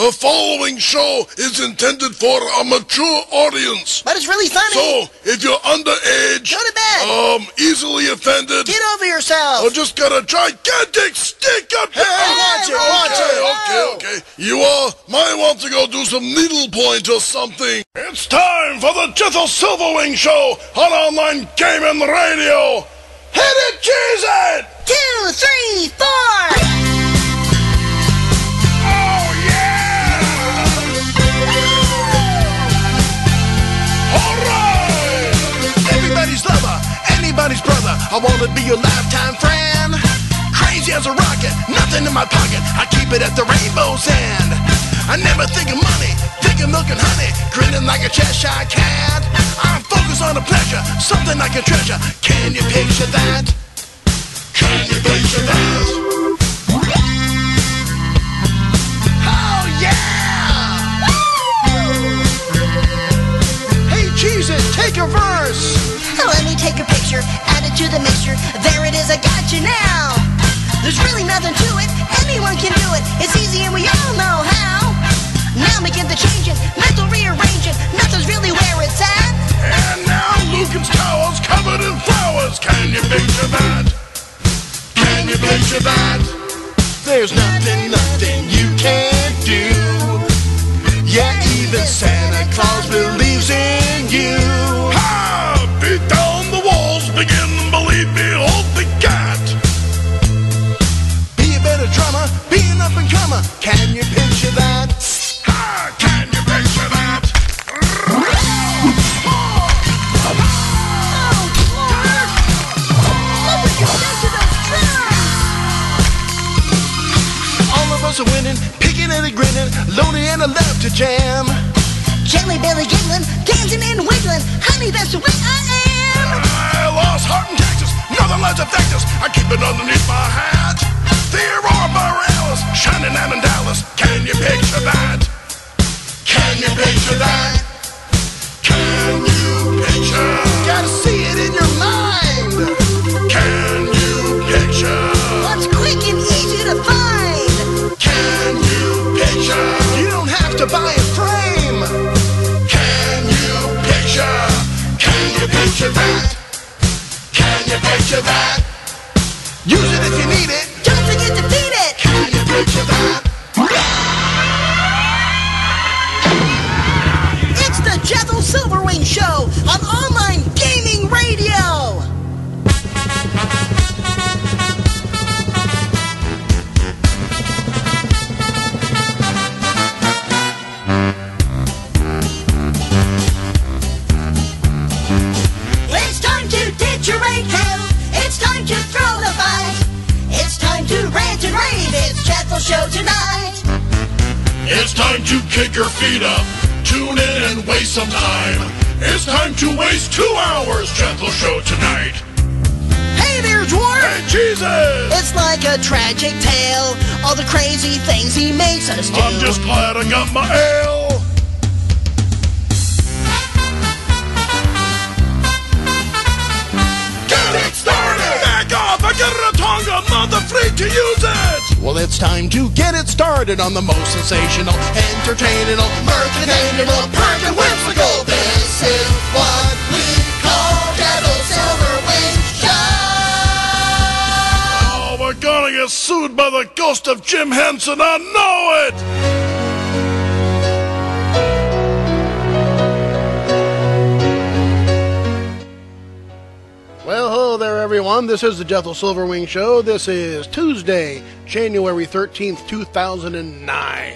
The following show is intended for a mature audience. But it's really funny. So, if you're underage, go to bed. Easily offended, get over yourself. or just got a gigantic stick up your watch it. Okay. You all might want to go do some needlepoint or something. It's time for the Jethro Silverwing Show on online gaming radio. Hit it, cheese it! 2, 3, 4. Everybody's lover, anybody's brother. I wanna be your lifetime friend. Crazy as a rocket, nothing in my pocket. I keep it at the rainbow's end. I never think of money, think of milk and honey. Grinning like a Cheshire cat. I'm focused on a pleasure, something like a treasure. Can you picture that? Can you picture that? Oh yeah! Hey Jesus, take a verse. Let me take a picture, add it to the mixture. There it is, I got you now. There's really nothing to it, anyone can do it. It's easy and we all know how. Now begin to change it, mental rearranging. Nothing's really where it's at. And now Lucan's tower's covered in flowers. Can you picture that? Can you picture that? There's nothing you can't do. Yeah, even Santa Claus believes in you. Ha! Beat down the walls, begin, believe me, hold the cat. Be a better drummer, be an up-and-comer. Can you picture that? Ha! Can you picture that? All of us are winning, picking and a grinning, loading and a love to jam. Jelly belly giggling, dancing and wiggling. Honey, that's the way I am. I lost heart in Texas, nothing less affects us. I keep it underneath my hat. The aurora borealis, shining out in Dallas. Can you picture that? Can you picture that? Can you picture? Gotta see it in your mind. Can you picture? What's quick and easy to find? Can you picture? You don't have to buy a frame. Can you picture? Can you picture that? Can you picture that? Use it if you need it. Don't forget to feed it. Can you picture that? It's the Jethro Silverwing Show on online gaming radio. It's time to ditch your radio. It's time to throw the fight. It's time to rant and rave. It's Jethro Show tonight. It's time to kick your feet up, tune in and waste some time. It's time to waste 2 hours, Jethro Show tonight. Hey there, Dwarf. Hey, Jesus! It's like a tragic tale, all the crazy things he makes us do. I'm just glad I got my ale. Get it started! Back off! I got a Tonga, I'm not free to use it! Well, it's time to get it started on the most sensational, entertaining, mirth-and-anal, perk and whimsical. This is what we call Jethro Silverwing Show. Oh, we're gonna get sued by the ghost of Jim Henson, I know it! Well, hello there, everyone. This is the Jethro Silverwing Show. This is Tuesday, January 13th, 2009.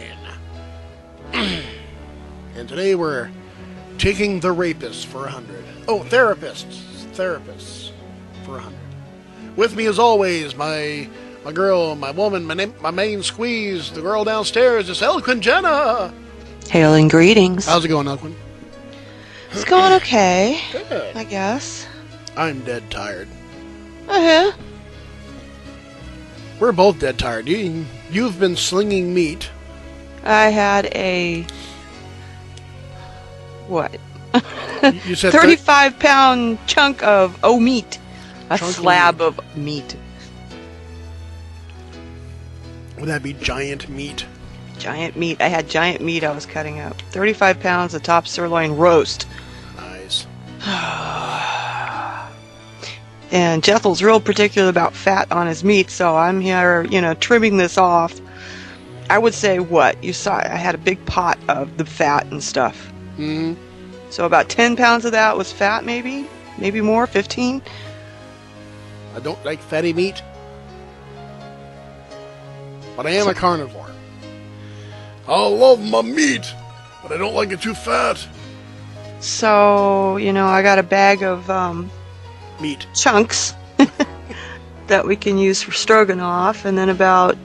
And today we're taking the rapists for 100. Oh, therapists for 100. With me, as always, my girl, my woman, my main squeeze, the girl downstairs, is Elquin Jenna. Hail and greetings. How's it going, Elquin? It's going okay, Good. I guess. I'm dead tired. Uh-huh. We're both dead tired. You've been slinging meat. I had a... what? You said 35-pound chunk of meat. A Chunk of slab of meat. Would that be giant meat? Giant meat. I had giant meat I was cutting up. 35 pounds of top sirloin roast. Nice. And Jethel's real particular about fat on his meat, so I'm here, trimming this off. I would say what? You saw I had a big pot of the fat and stuff. Mm-hmm. So about 10 pounds of that was fat, maybe? Maybe more? 15? I don't like fatty meat, but I am a carnivore. I love my meat, but I don't like it too fat. So, I got a bag of Meat. chunks that we can use for stroganoff, and then about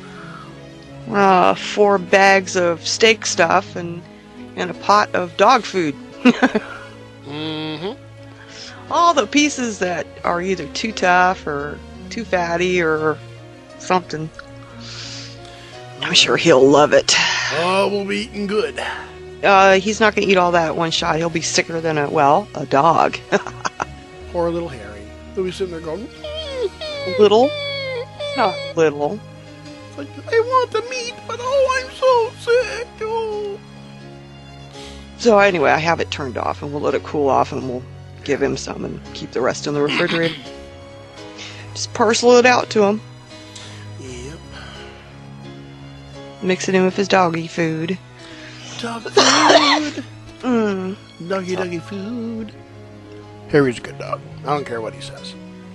4 bags of steak stuff and a pot of dog food. Mm-hmm. All the pieces that are either too tough or too fatty or something. I'm sure he'll love it. We'll be eating good. He's not going to eat all that at one shot. He'll be sicker than a dog. Poor little Harry. He'll be sitting there going, Little? Not little. like, I want the meat, but oh, I'm so sick. Oh. So anyway, I have it turned off, and we'll let it cool off, and we'll give him some and keep the rest in the refrigerator. Just parcel it out to him. Yep. Mix it in with his doggy food. Dog food. Mm. Doggy food. Harry's a good dog. I don't care what he says.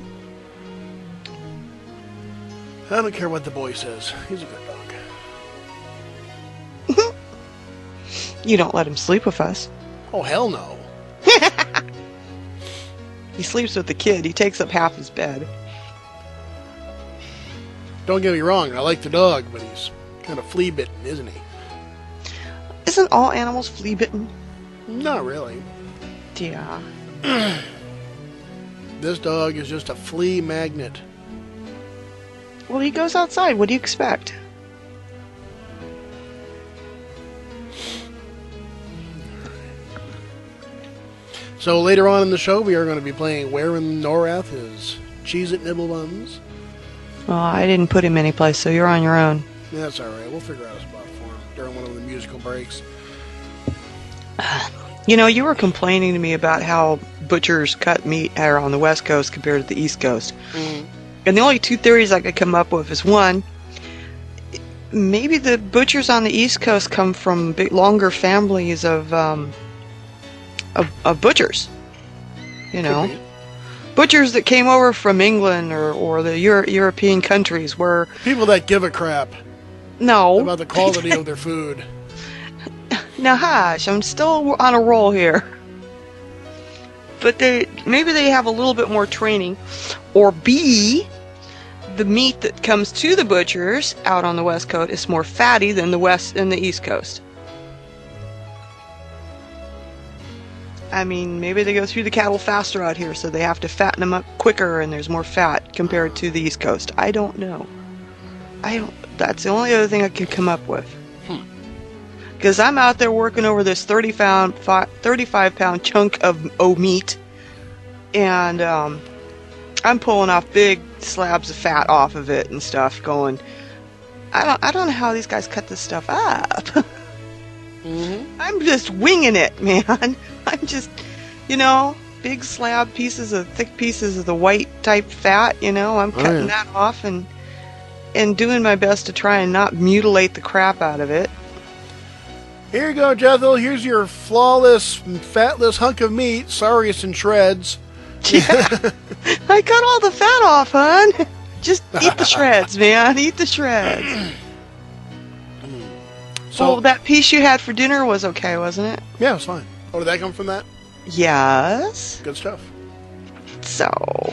I don't care what the boy says. He's a good dog. You don't let him sleep with us. Oh, hell no. He sleeps with the kid. He takes up half his bed. Don't get me wrong. I like the dog, but he's kind of flea-bitten, isn't he? Isn't all animals flea-bitten? Not really. Yeah. This dog is just a flea magnet. Well, he goes outside. What do you expect? So later on in the show, we are going to be playing Where in Norath his Cheez-It Nibble Buns. Well, I didn't put him anyplace, so you're on your own. Yeah, that's all right. We'll figure out a spot for him during one of the musical breaks. You were complaining to me about how butchers cut meat are on the West Coast compared to the East Coast. Mm. And the only 2 theories I could come up with is, one, maybe the butchers on the East Coast come from longer families of butchers. Butchers that came over from England or the European countries where... People that give a crap No. about the quality of their food. Now, hush, I'm still on a roll here. But maybe they have a little bit more training. Or B, the meat that comes to the butchers out on the West Coast is more fatty than the West and the East Coast. I mean, maybe they go through the cattle faster out here, so they have to fatten them up quicker and there's more fat compared to the East Coast. I don't know. That's the only other thing I could come up with. Because I'm out there working over this 35-pound chunk of meat, and I'm pulling off big slabs of fat off of it and stuff, going, I don't know how these guys cut this stuff up. Mm-hmm. I'm just winging it, man. I'm just, big slab thick pieces of the white type fat, I'm cutting that off and doing my best to try and not mutilate the crap out of it. Here you go, Jethel. Here's your flawless, fatless hunk of meat. Sorry it's in shreds. Yeah. I cut all the fat off, hon. Just eat the shreds, man. Eat the shreds. So that piece you had for dinner was okay, wasn't it? Yeah, it was fine. Oh, did that come from that? Yes. Good stuff. So...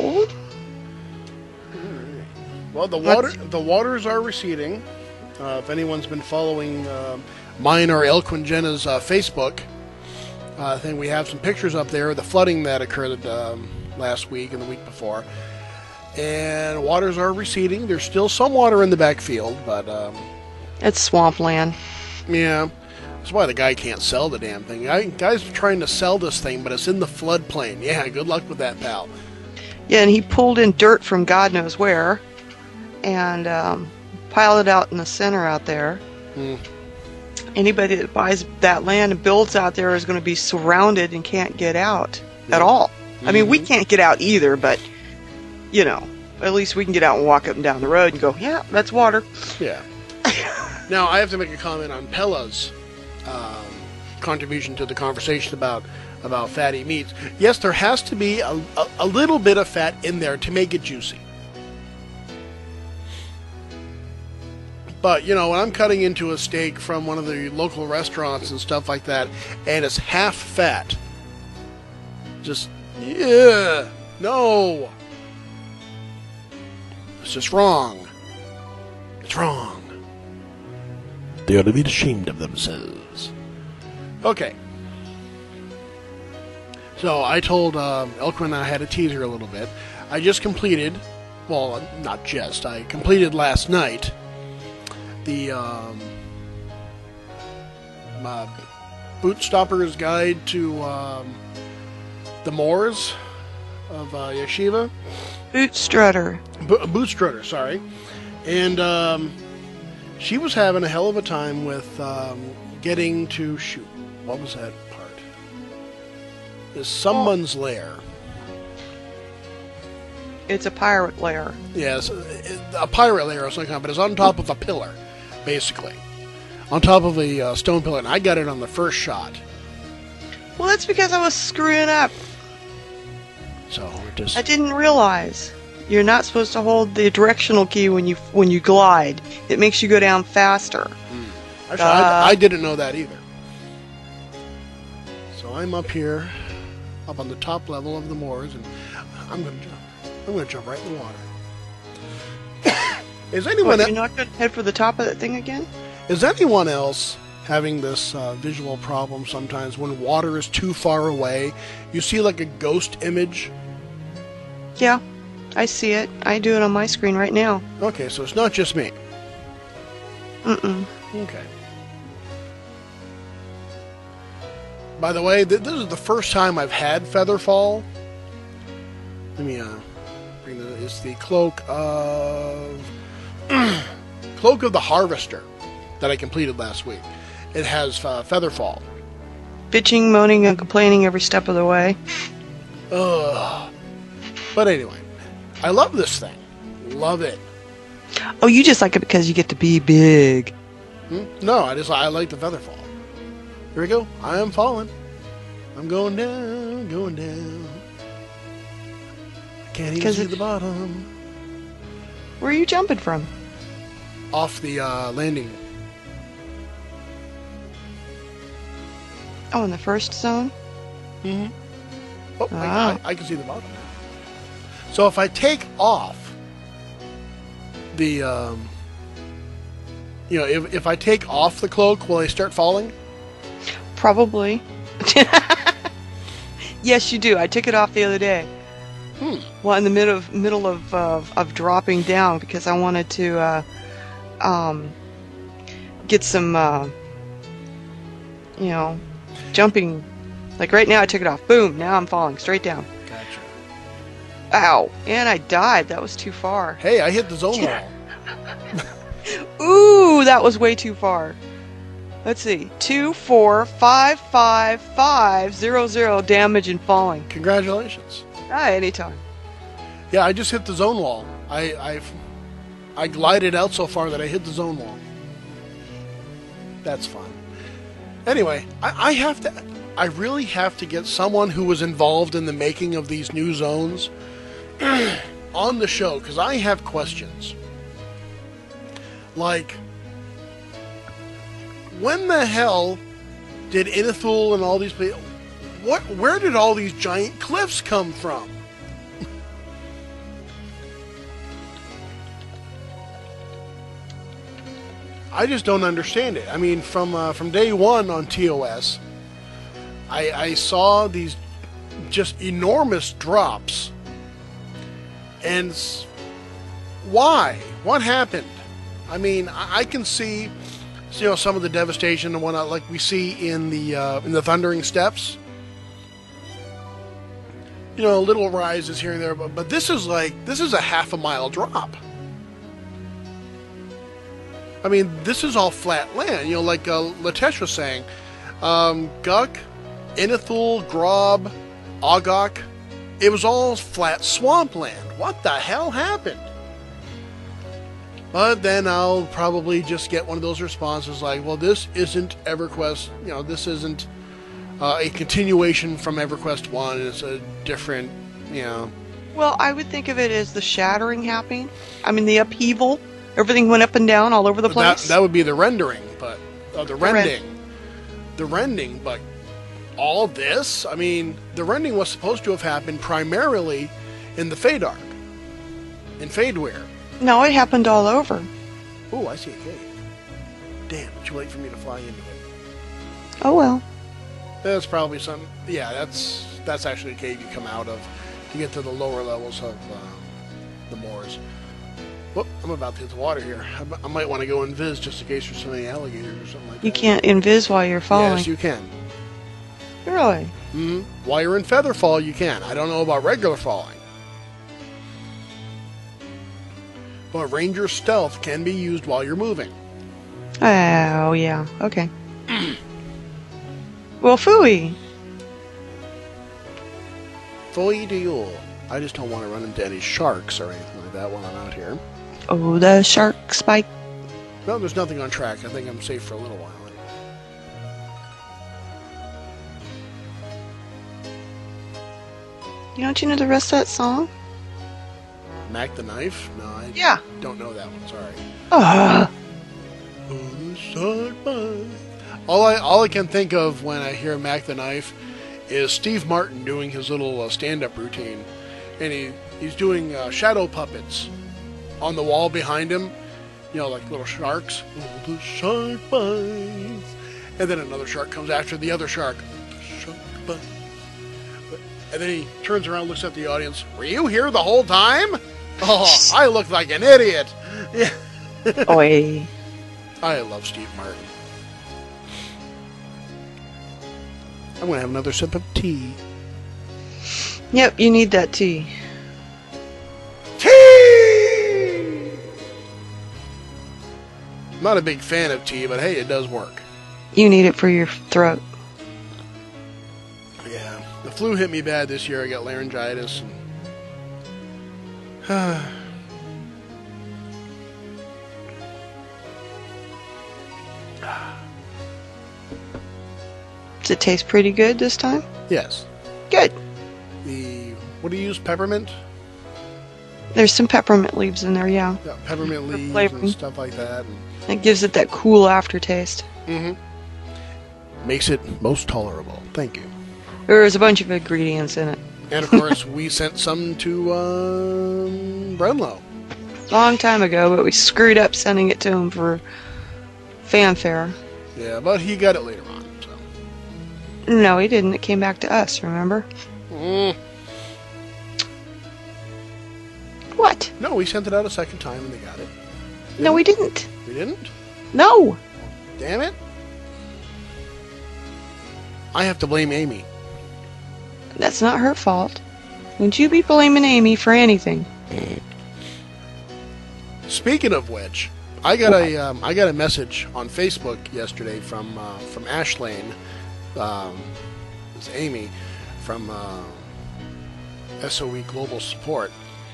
Well, the waters are receding. If anyone's been following mine or Elquin Jenna's Facebook, I think we have some pictures up there of the flooding that occurred last week and the week before. And waters are receding. There's still some water in the backfield, but... it's swampland. Yeah. That's why the guy can't sell the damn thing. Guy's trying to sell this thing, but it's in the floodplain. Yeah, good luck with that, pal. Yeah, and he pulled in dirt from God knows where and piled it out in the center out there. anybody that buys that land and builds out there is going to be surrounded and can't get out at all. I mean, we can't get out either, but, you know, at least we can get out and walk up and down the road and go, yeah, that's water. Yeah. Now, I have to make a comment on Pella's contribution to the conversation about fatty meats. Yes, there has to be a little bit of fat in there to make it juicy. But, you know, when I'm cutting into a steak from one of the local restaurants and stuff like that, and it's half fat, just, yeah, no. It's just wrong. It's wrong. They ought to be ashamed of themselves. Okay. So I told Elkman I had a teaser a little bit. I just completed, well, not just, I completed last night the Boot Stopper's Guide to the Moors of Yeshiva. Boot Strutter. Boot Strutter, sorry. And she was having a hell of a time with getting to shoot. What was that part? Is someone's lair. It's a pirate lair. Yes, a pirate lair of some kind, but it's on top of a pillar, basically. On top of a stone pillar, and I got it on the first shot. Well, that's because I was screwing up. So just I didn't realize you're not supposed to hold the directional key when you glide. It makes you go down faster. Actually, I didn't know that either. So I'm up here, up on the top level of the moors, and I'm going to jump. I'm going to jump right in the water. Is anyone? You're not going to head for the top of that thing again? Is anyone else having this visual problem sometimes when water is too far away? You see like a ghost image? Yeah, I see it. I do it on my screen right now. Okay, so it's not just me. Mm-mm. Okay. By the way, this is the first time I've had Featherfall. Let me bring the. It's the Cloak of Cloak of the Harvester that I completed last week. It has Featherfall. Bitching, moaning, and complaining every step of the way. Ugh. But anyway, I love this thing. Love it. Oh, you just like it because you get to be big. No, I like the Featherfall. Here we go. I am falling. I'm going down, going down. I can't even see the bottom. Where are you jumping from? Off the landing. Oh, in the first zone? Mm-hmm. Oh, Ah. I can see the bottom. So if I take off the, if I take off the cloak, will I start falling? Probably. Yes, you do. I took it off the other day. Well, in the middle of dropping down because I wanted to get some jumping. Like right now, I took it off. Boom! Now I'm falling straight down. Gotcha. Ow! And I died. That was too far. Hey, I hit the zone wall. Ooh, that was way too far. Let's see. 2, 4, 5, 5, 5, 0, 0 damage and falling. Congratulations. Anytime. Yeah, I just hit the zone wall. I glided out so far that I hit the zone wall. That's fun. Anyway, I really have to get someone who was involved in the making of these new zones on the show, because I have questions. Like, when the hell did Inithul and all these people... Where did all these giant cliffs come from? I just don't understand it. I mean, from day one on TOS, I saw these just enormous drops. And why? What happened? I mean, I can see, some of the devastation and whatnot, like we see in the Thundering Steppes. Little rises here and there, but this is a half a mile drop. I mean, this is all flat land. You know, like Latesh was saying, Guk, Inithul, Grob, Ogok, it was all flat swampland. What the hell happened? But then I'll probably just get one of those responses like, well, this isn't EverQuest, you know, this isn't a continuation from EverQuest 1. It's a different, you know. Well, I would think of it as the shattering happening. I mean, the upheaval. Everything went up and down all over the place. That would be the rendering, but the rending. The rending, but all this? I mean, the rending was supposed to have happened primarily in the Feydark, in Feydware. No, it happened all over. Oh, I see a cave. Damn, too late for me to fly into it. Oh well. That's probably some. Yeah, that's actually a cave you come out of to get to the lower levels of the moors. Whoop, I'm about to hit the water here. I might want to go invis just in case there's so many alligators or something like that. You can't invis while you're falling. Yes, you can. Really? Mm-hmm. While you're in Featherfall, you can. I don't know about regular falling. But Ranger Stealth can be used while you're moving. Oh, yeah. Okay. Well, phooey. Phooey deal. I just don't want to run into any sharks or anything like that while I'm out here. Oh, the shark spike. No, there's nothing on track. I think I'm safe for a little while. Don't you know the rest of that song? Mac the Knife? No, I don't know that one. Sorry. All I can think of when I hear Mac the Knife is Steve Martin doing his little stand-up routine, and he's doing shadow puppets on the wall behind him, you know, like little sharks. Oh, the shark bites, and then another shark comes after the other shark. The shark bites. And then he turns around, looks at the audience. Were you here the whole time? Oh, I look like an idiot. Yeah. Oi. I love Steve Martin. I'm going to have another sip of tea. Yep, you need that tea. Tea! I'm not a big fan of tea, but hey, it does work. You need it for your throat. Yeah. The flu hit me bad this year. I got laryngitis. Does it taste pretty good this time? Yes. Good. What do you use? Peppermint? There's some peppermint leaves in there, yeah. Yeah, peppermint leaves flavoring. and stuff like that. It gives it that cool aftertaste. Mm-hmm. Makes it most tolerable. Thank you. There's a bunch of ingredients in it. And of course, we sent some to Brenlow. Long time ago, but we screwed up sending it to him for fanfare. Yeah, but he got it later on. So. No, he didn't. It came back to us, remember? What? No, we sent it out a second time and they got it. No, we didn't. We didn't? No. Damn it. I have to blame Amy. That's not her fault. Wouldn't you be blaming Amy for anything? Speaking of which, I got a message on Facebook yesterday from Ashlane. It's Amy from SOE Global Support.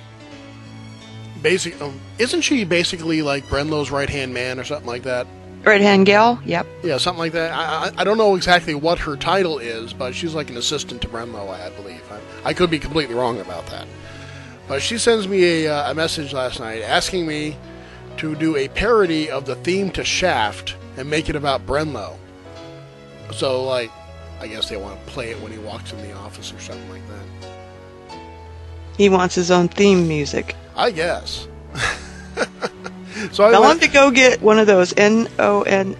Isn't she basically like Brenlow's right-hand man or something like that? Right-hand gal? Yep. Yeah, something like that. I don't know exactly what her title is, but she's like an assistant to Brenlow, I believe. I could be completely wrong about that. But she sends me a message last night asking me to do a parody of the theme to Shaft and make it about Brenlow. So, like, I guess they want to play it when he walks in the office or something like that. He wants his own theme music. I guess. So Tell him to go get one of those the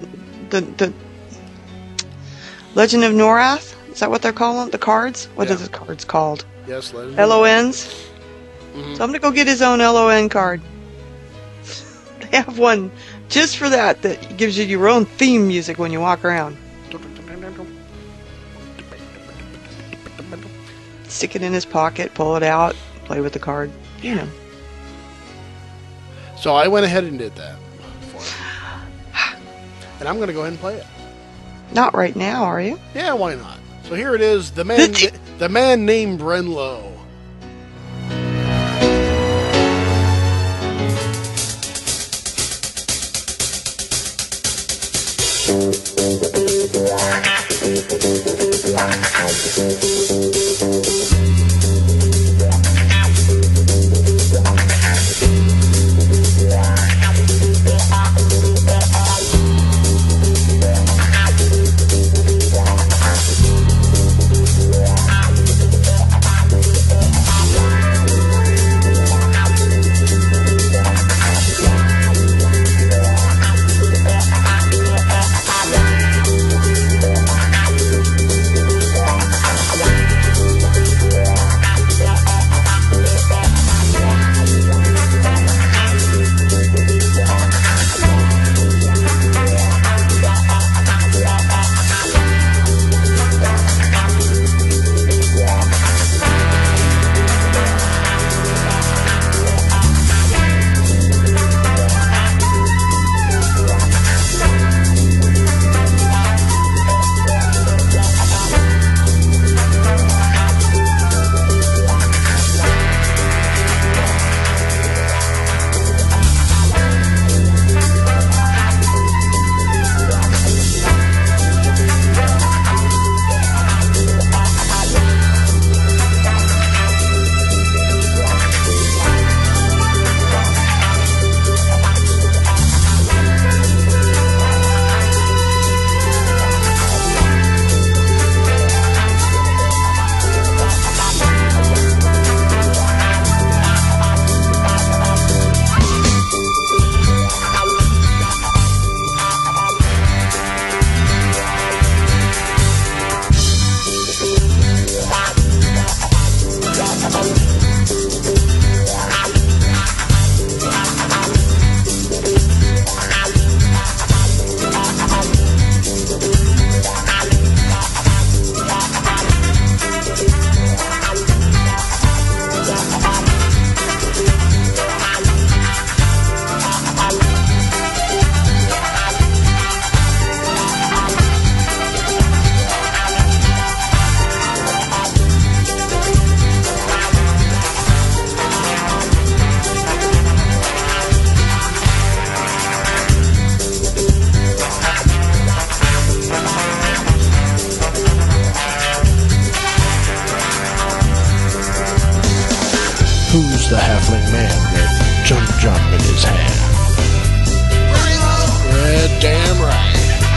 Legend of Norath. Is that what they're calling the cards? What are the cards called? Yes, Legend. LONs. Mm-hmm. So I'm gonna go get his own LON card. They have one just for that gives you your own theme music when you walk around. Stick it in his pocket, pull it out, play with the card. You know. So I went ahead and did that for him. And I'm going to go ahead and play it. Not right now, are you? Yeah, why not? So here it is, the man named Brenlo. Who's the halfling man with jump in his hand? Red, damn right.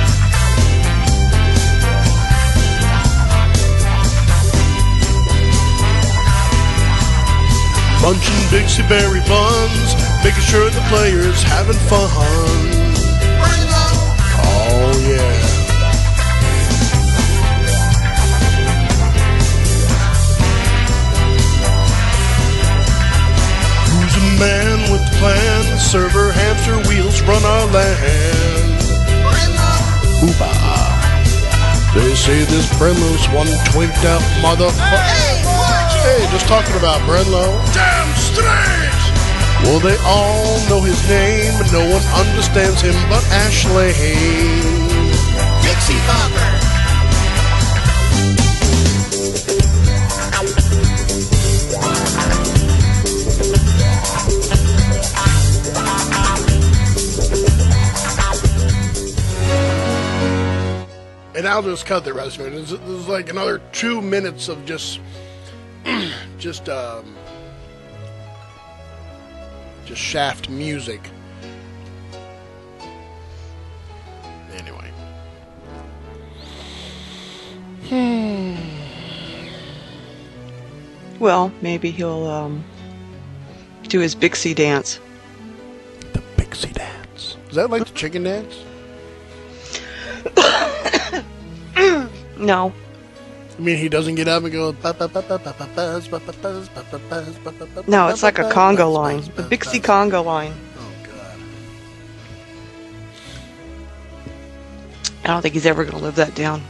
Munching Dixie Berry buns, making sure the players having fun. Oh yeah. Man with the plan, server hamster wheels run our land. Ooba. They say this Brenlo's one twinked out motherfucker. Hey, just talking about Brenlo. Damn straight! Well, they all know his name, but no one understands him but Ashley. Dixie Bopper. And I'll just cut the rest of it. This is like another 2 minutes of just shaft music. Anyway. Well, maybe he'll do his Bixie dance. The Bixie dance. Is that like the chicken dance? No. I mean, he doesn't get up and go. No, it's like a conga line. The Bixie conga line. Oh, God. I don't think he's ever going to live that down.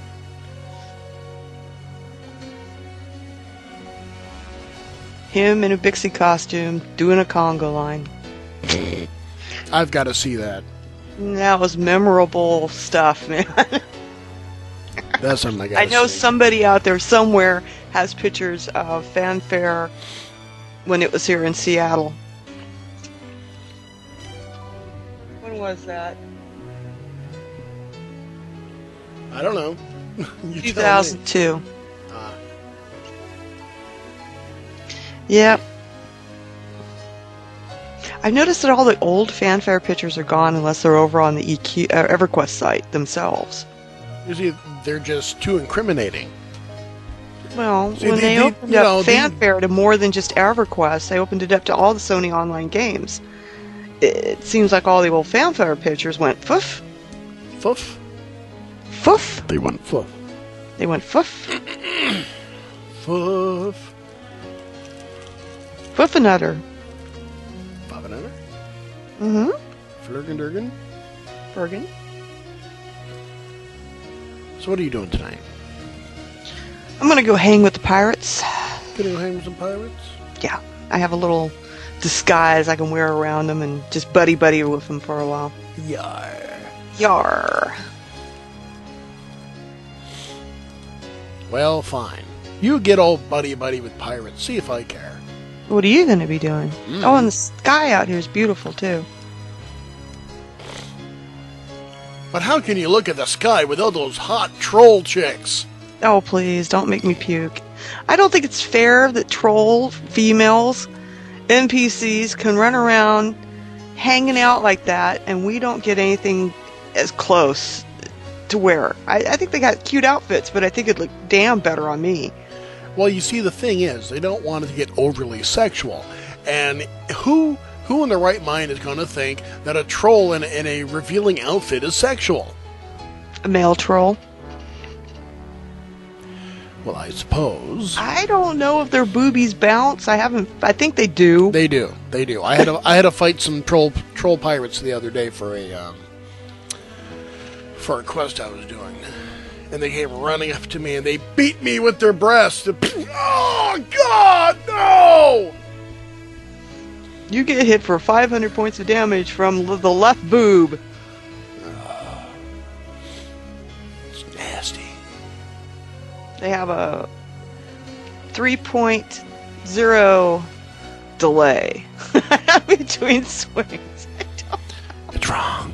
Him in a Bixie costume doing a conga line. I've got to see that. That was memorable stuff, man. That's something I got. I know somebody out there somewhere has pictures of Fanfare when it was here in Seattle. When was that? I don't know. You tell me. 2002. Yep. I've noticed that all the old Fanfare pictures are gone unless they're over on the EverQuest site themselves. You see, they're just too incriminating. Well, See, when they opened you know, up Fanfare to more than just EverQuest, they opened it up to all the Sony Online games. It seems like all the old Fanfare pictures went foof. Foof. Foof. They went foof. They went foof. Foof. Foof another. Bobbanator. Mm-hmm. Flurgendurgen. Bergen. So what are you doing tonight? I'm gonna go hang with the pirates. Gonna go hang with some pirates? Yeah. I have a little disguise I can wear around them and just buddy with them for a while. Yar. Yar. Well, fine. You get all buddy with pirates. See if I care. What are you gonna be doing? Oh, and the sky out here is beautiful too. But how can you look at the sky with all those hot troll chicks? Oh, please, don't make me puke. I don't think it's fair that troll females, NPCs, can run around hanging out like that and we don't get anything as close to wear. I think they got cute outfits, but I think it'd look damn better on me. Well, you see, the thing is, they don't want it to get overly sexual. And who in their right mind is going to think that a troll in a revealing outfit is sexual? A male troll? Well, I suppose. I don't know if their boobies bounce. I think they do. They do. I had to fight some troll pirates the other day for a quest I was doing, and they came running up to me and they beat me with their breasts. Oh God, no! You get hit for 500 points of damage from the left boob. It's nasty. They have a 3.0 delay between swings. It's wrong.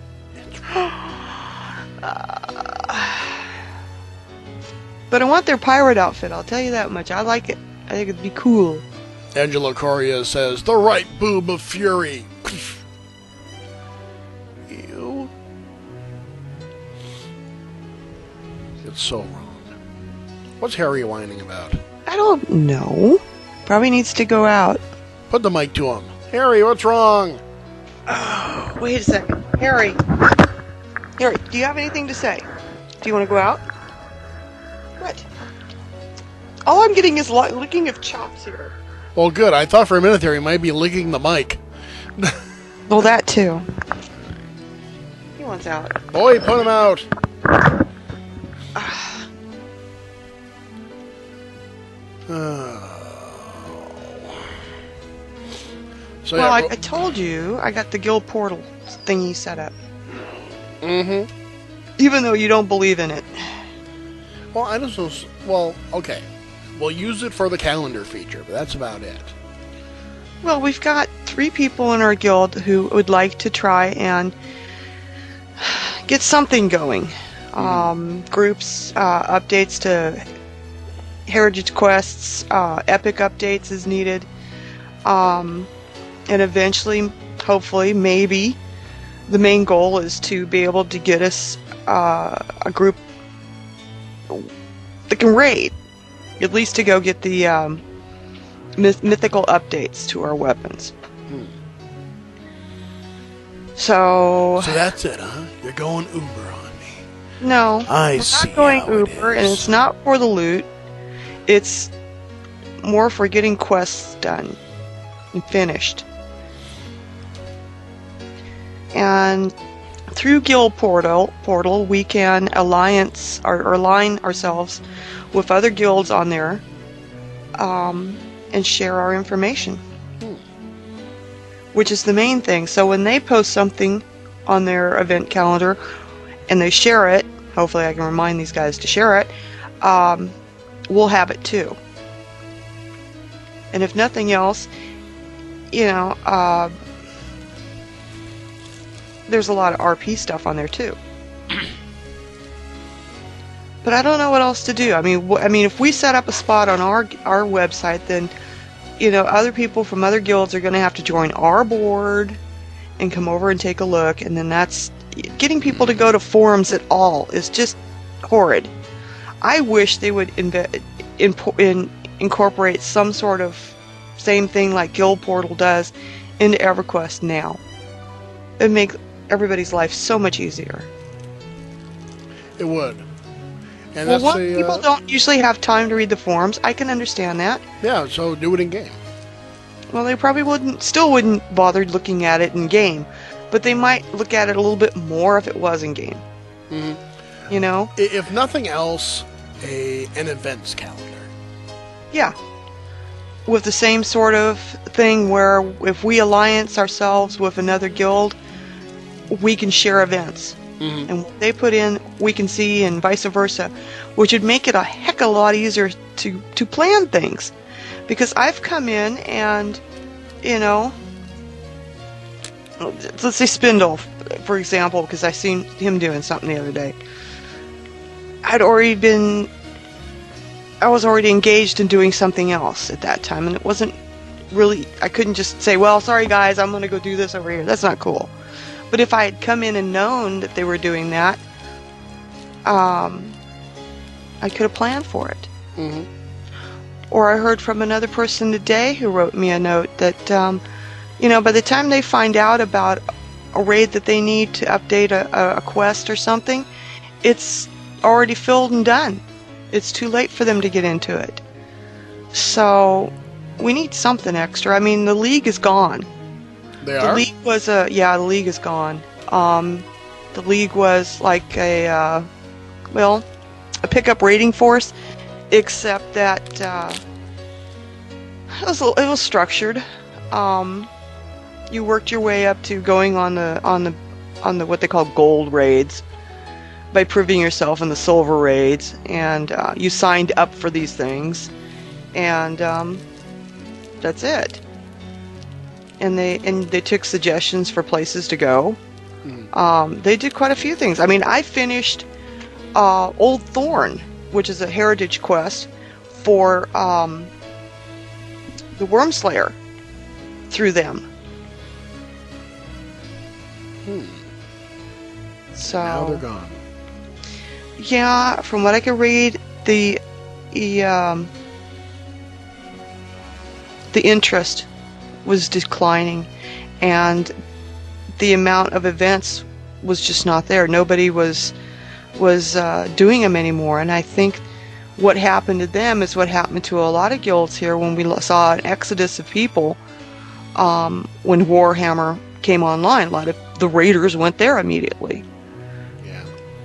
But I want their pirate outfit, I'll tell you that much. I like it. I think it'd be cool. Angelo Correa says, the right boob of fury. Ew. It's so wrong. What's Harry whining about? I don't know. Probably needs to go out. Put the mic to him. Harry, what's wrong? Oh, wait a second. Harry, do you have anything to say? Do you want to go out? What? All I'm getting is licking of chops here. Well, good. I thought for a minute there he might be licking the mic. Well, that too. He wants out. Boy, put him out. So, well, yeah, I told you I got the guild portal thingy set up. Mm-hmm. Even though you don't believe in it. Well, I just was... Well, okay. We'll use it for the calendar feature, but that's about it. Well, we've got 3 people in our guild who would like to try and get something going. Groups, updates to heritage quests, epic updates is needed. And eventually, hopefully, maybe, the main goal is to be able to get us a group that can raid. At least to go get the mythical updates to our weapons. So that's it, huh? You're going Uber on me. No, I we're see not going how it Uber, is. and it's not for the loot. It's more for getting quests done and finished. And through Guild Portal, we can align ourselves with other guilds on there, and share our information, which is the main thing. So when they post something, on their event calendar and they share it, hopefully I can remind these guys to share it, we'll have it too. And if nothing else, you know, there's a lot of RP stuff on there too. But I don't know what else to do. I mean, if we set up a spot on our website, then, you know, other people from other guilds are going to have to join our board and come over and take a look, and then that's getting people to go to forums at all is just horrid. I wish they would incorporate some sort of same thing like Guild Portal does into EverQuest now. It'd make everybody's life so much easier. It would. And well, people don't usually have time to read the forums. I can understand that. Yeah, so do it in game. Well, they probably still wouldn't bother looking at it in game, but they might look at it a little bit more if it was in game. Mm-hmm. You know? If nothing else, an events calendar. Yeah. With the same sort of thing where if we alliance ourselves with another guild, we can share events. Mm-hmm. And what they put in, we can see, and vice versa, which would make it a heck of a lot easier to plan things. Because I've come in and, you know, let's say Spindle, for example, because I seen him doing something the other day. I was already engaged in doing something else at that time, and it wasn't really, I couldn't just say, well, sorry guys, I'm going to go do this over here. That's not cool. But if I had come in and known that they were doing that, I could have planned for it. Mm-hmm. Or I heard from another person today who wrote me a note that, you know, by the time they find out about a raid that they need to update a quest or something, it's already filled and done. It's too late for them to get into it. So we need something extra. I mean, the league is gone. The league was the league is gone. The league was like a pickup raiding force, except that it was structured. You worked your way up to going on the what they call gold raids by proving yourself in the silver raids, and you signed up for these things, and that's it. And they took suggestions for places to go. Mm-hmm. They did quite a few things. I mean, I finished Old Thorn, which is a heritage quest for the Wormslayer through them. So now they're gone. Yeah, from what I can read, the interest was declining, and the amount of events was just not there. Nobody was doing them anymore, and I think what happened to them is what happened to a lot of guilds here when we saw an exodus of people when Warhammer came online. A lot of the raiders went there immediately. Yeah.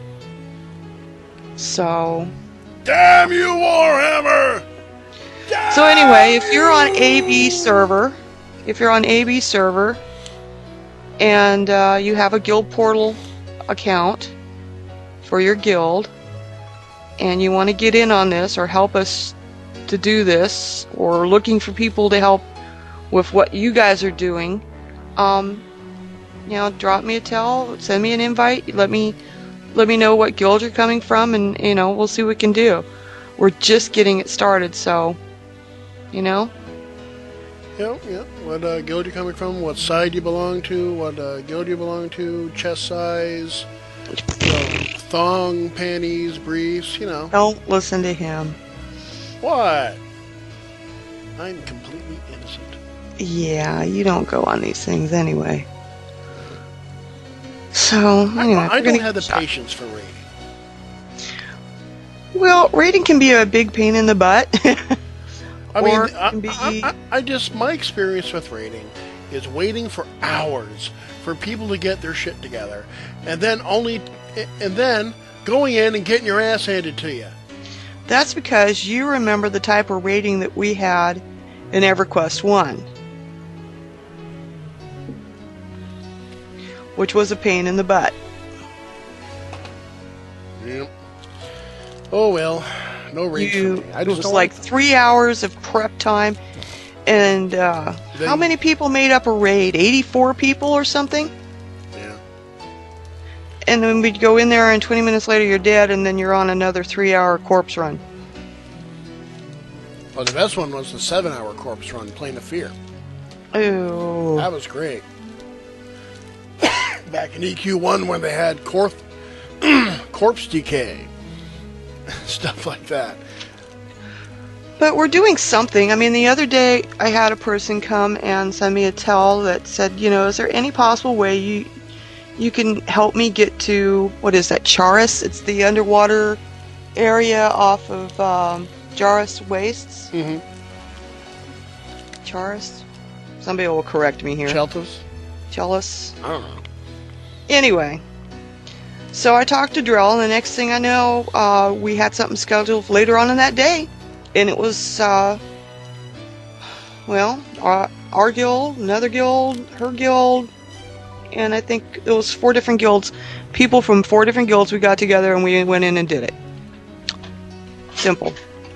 So. Damn you, Warhammer! So anyway, if you're on AB server, and you have a Guild Portal account for your guild, and you want to get in on this or help us to do this, or looking for people to help with what you guys are doing, drop me a tell, send me an invite, let me know what guild you're coming from, and we'll see what we can do. We're just getting it started, so Yeah. What guild you coming from? What side you belong to? What guild you belong to? Chest size? Thong, panties, briefs? Don't listen to him. What? I'm completely innocent. Yeah, you don't go on these things anyway. So anyway, I don't have the patience for raiding. Well, raiding can be a big pain in the butt. My experience with raiding is waiting for hours for people to get their shit together, and then going in and getting your ass handed to you. That's because you remember the type of raiding that we had in EverQuest 1. which was a pain in the butt. Yep. Oh well, no race for me. I It just was don't like them. 3 hours of prep time. And how many people made up a raid? 84 people or something? Yeah. And then we'd go in there and 20 minutes later you're dead and then you're on another 3-hour corpse run. Well, the best one was the 7-hour corpse run, Plane of Fear. Oh. That was great. Back in EQ1 when they had corpse decay. Stuff like that. But we're doing something. I mean, the other day I had a person come and send me a tell that said, you know, is there any possible way you can help me get to, what is that, Charis? It's the underwater area off of Jaris Wastes. Mm-hmm. Charis? Somebody will correct me here. Cheltus? Chalice? I don't know. Anyway, so I talked to Drell, and the next thing I know, we had something scheduled later on in that day. And it was, well, our guild, another guild, her guild, and I think it was 4 different guilds. People from 4 different guilds, we got together and we went in and did it. Simple.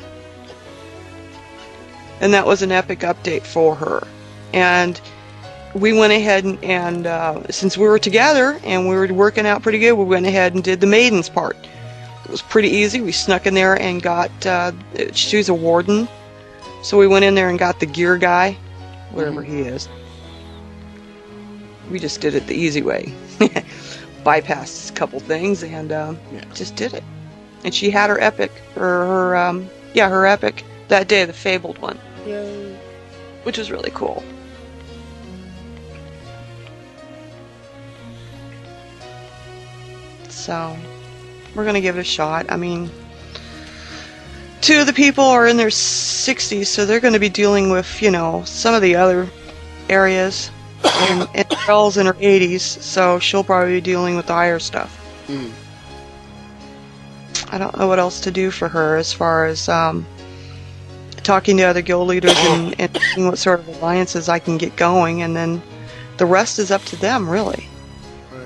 And that was an epic update for her. And we went ahead and since we were together and we were working out pretty good, we went ahead and did the maidens part. It was pretty easy. We snuck in there and got, she's a warden. So we went in there and got the gear guy, wherever he is. We just did it the easy way. Bypassed a couple things and just did it. And she had her epic, her epic that day, the fabled one. Yay. Which was really cool. So, we're going to give it a shot. I mean, 2 of the people are in their 60s, so they're going to be dealing with, you know, some of the other areas. And Belle's in her 80s, so she'll probably be dealing with the higher stuff. Mm. I don't know what else to do for her as far as talking to other guild leaders and seeing what sort of alliances I can get going, and then the rest is up to them, really. Right.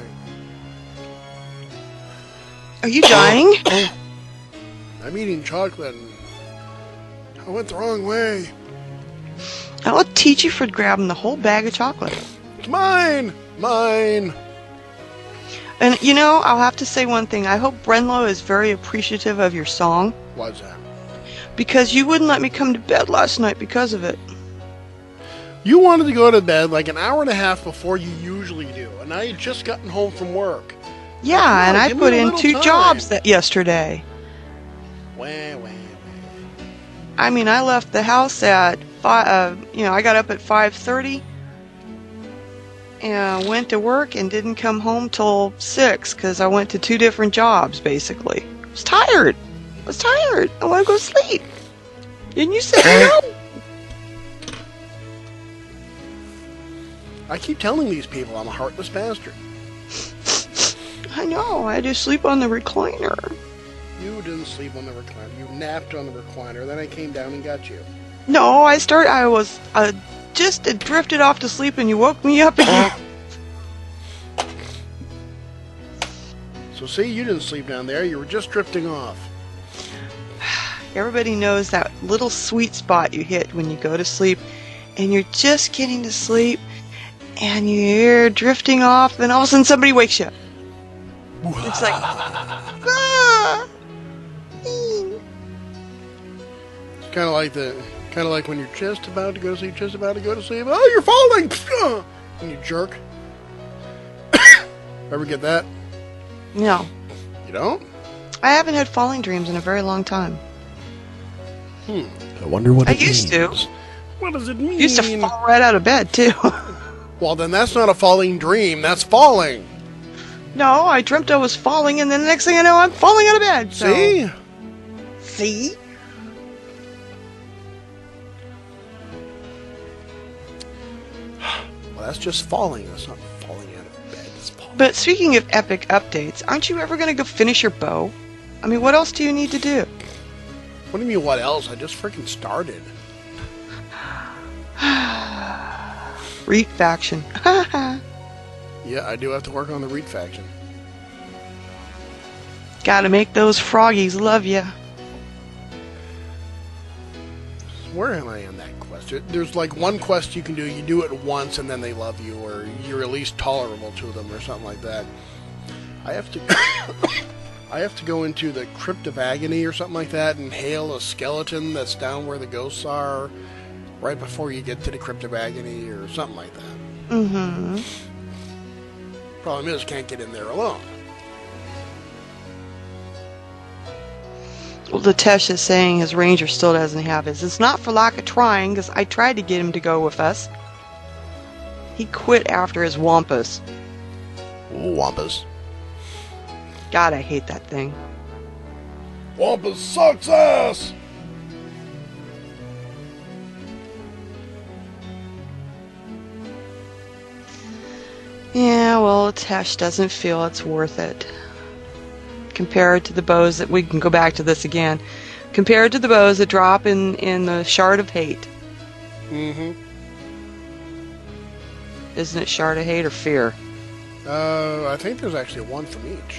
Are you dying? I'm eating chocolate and I went the wrong way. I'll teach you for grabbing the whole bag of chocolate. It's mine! Mine! And, you know, I'll have to say one thing. I hope Brenlo is very appreciative of your song, Why's that? because you wouldn't let me come to bed last night because of it. You wanted to go to bed like an hour and a half before you usually do, and now you've just gotten home from work. Yeah, Come on, and I give me put a in little 2 time. jobs yesterday. Wah, wah, wah. I mean, I left the house at 5, I got up at 5:30 and went to work and didn't come home till 6 because I went to 2 different jobs, basically. I was tired. I want to go sleep. And you said no. I keep telling these people I'm a heartless bastard. I know. I just sleep on the recliner. You didn't sleep on the recliner. You napped on the recliner. Then I came down and got you. No, I was just drifted off to sleep and you woke me up again. So see, you didn't sleep down there. You were just drifting off. Everybody knows that little sweet spot you hit when you go to sleep and you're just getting to sleep and you're drifting off and all of a sudden somebody wakes you up. It's like, ah! It's kind of like when you're just about to go to sleep, Oh, you're falling! And you jerk. Ever get that? No. You don't? I haven't had falling dreams in a very long time. I wonder what I it used to. means. What does it mean? Used to fall right out of bed, too. Well, then that's not a falling dream. That's falling. No, I dreamt I was falling, and then the next thing I know, I'm falling out of bed. So. See? See? Well, that's just falling. That's not falling out of bed. It's falling. But speaking of epic updates, aren't you ever going to go finish your bow? I mean, what else do you need to do? What do you mean, what else? I just freaking started. Reef faction. Yeah, I do have to work on the Reed faction. Gotta make those froggies love ya. Where am I in that quest? There's like one quest you can do. You do it once and then they love you, or you're at least tolerable to them, or something like that. I have to, I have to go into the Crypt of Agony or something like that and hail a skeleton that's down where the ghosts are, right before you get to the Crypt of Agony or something like that. Mm-hmm. Problem is, can't get in there alone. Well, Latesh is saying his ranger still doesn't have his. It's not for lack of trying, because I tried to get him to go with us. He quit after his Wampus. Wampus. God, I hate that thing. Wampus sucks ass! Yeah, well, Latesh doesn't feel it's worth it. Compared to the bows that we can go back to this again. Compared to the bows that drop in the Shard of Hate. Mm-hmm. Isn't it Shard of Hate or Fear? I think there's actually one from each.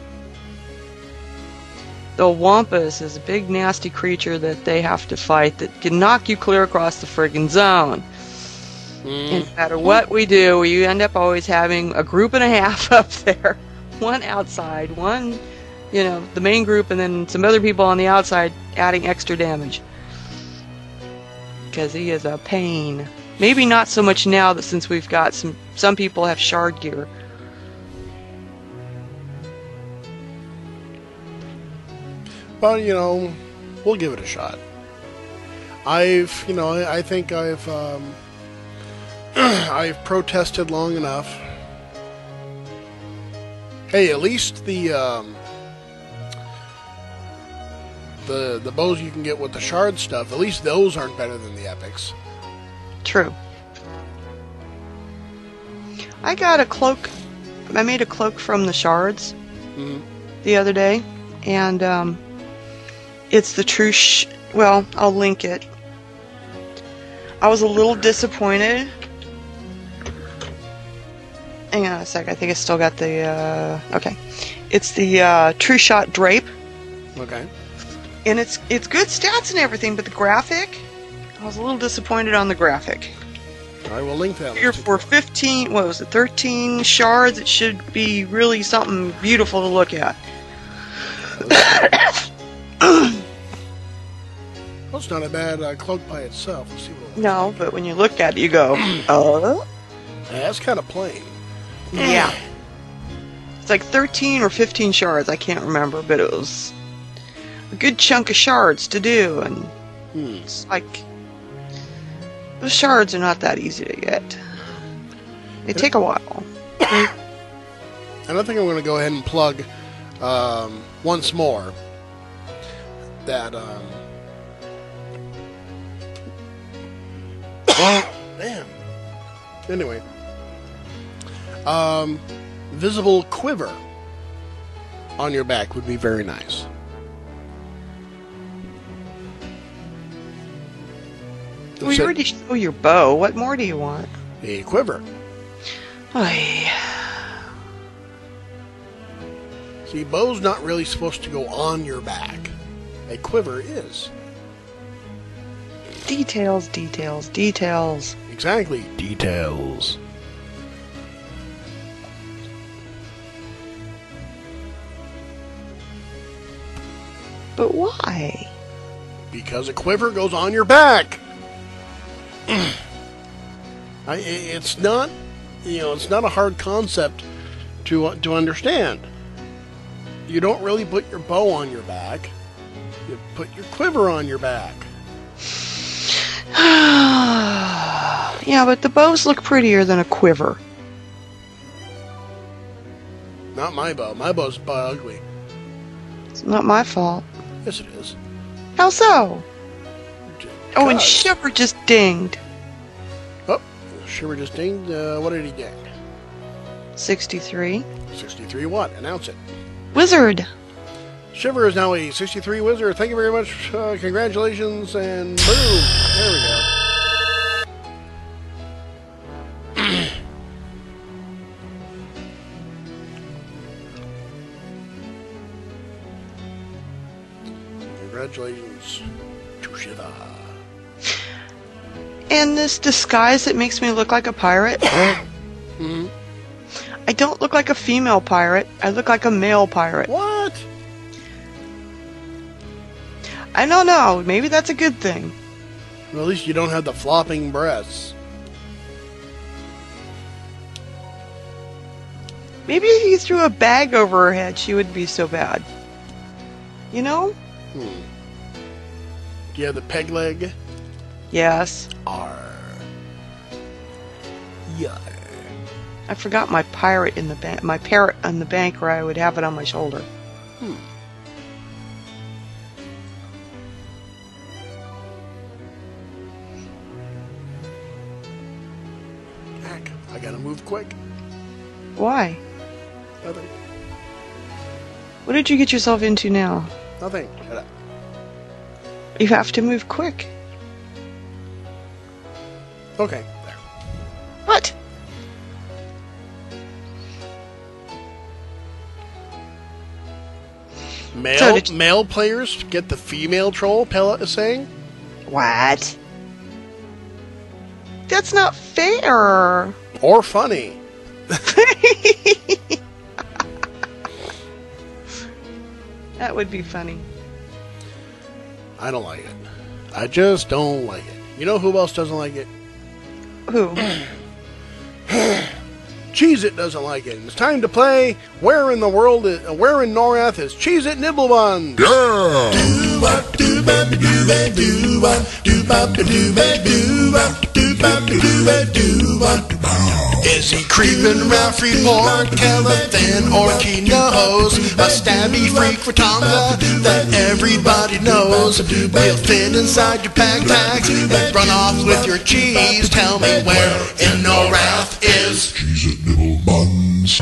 The Wampus is a big nasty creature that they have to fight that can knock you clear across the friggin' zone. And no matter what we do, we end up always having a group and a half up there. One outside, one, the main group, and then some other people on the outside adding extra damage. Because he is a pain. Maybe not so much now that since we've got some people have shard gear. But, we'll give it a shot. I think I've I've protested long enough. Hey, at least the bows you can get with the shard stuff, at least those aren't better than the epics. True. I got a cloak. I made a cloak from the shards the other day, and it's the true. Well, I'll link it. I was a little disappointed. Hang on a sec. I think I still got the. Okay, it's the True Shot drape. Okay. And it's good stats and everything, but the graphic, I was a little disappointed on the graphic. I will link that. Here for 15, what was it, 13 shards, it should be really something beautiful to look at. Well, it's not a bad cloak by itself. Let's see what No, but when you look at it, you go, Yeah, that's kind of plain. Yeah. It's like 13 or 15 shards, I can't remember, but it was a good chunk of shards to do, and it's like, those shards are not that easy to get. They take a while. And I think I'm going to go ahead and plug once more that damn. Anyway, visible quiver on your back would be very nice. We already show your bow. What more do you want? A quiver. Oy. See, bow's not really supposed to go on your back. A quiver is. Details, details, details. Exactly. Details. But why? Because a quiver goes on your back. It's not, it's not a hard concept to understand. You don't really put your bow on your back. You put your quiver on your back. Yeah, but the bows look prettier than a quiver. Not my bow. My bow's ugly. It's not my fault. Yes, it is. How so? Oh, and Because- Shiver just dinged. Oh, Shiver just dinged. What did he ding? 63. 63 what? Announce it. Wizard. Shiver is now a 63 wizard. Thank you very much. Congratulations, and boom. There we go. Congratulations to Shiva. And this disguise that makes me look like a pirate? Hmm. I don't look like a female pirate. I look like a male pirate. What? I don't know. Maybe that's a good thing. Well, at least you don't have the flopping breasts. Maybe if you threw a bag over her head, she wouldn't be so bad. You know? Do you have the peg leg? Yes. Arr. Yar. I forgot my pirate in the bank, my parrot on the bank, where I would have it on my shoulder. Heck, I gotta move quick. Why? Nothing. What did you get yourself into now? Nothing. Shut up. You have to move quick. Okay, there. What? Male players get the female troll, Pella is saying? What? That's not fair. Or funny. That would be funny. I don't like it. I just don't like it. You know who else doesn't like it? Who? Cheez-It doesn't like it. It's time to play Where in Norath is Cheez-It Nibble Buns? Is he creeping around Freeport, Kellethan, or Knows? A stabby freak for Tonga that everybody knows. Will fit inside your backpacks and run off with your cheese. Tell me where in Norath is Cheez-It Nibble Buns.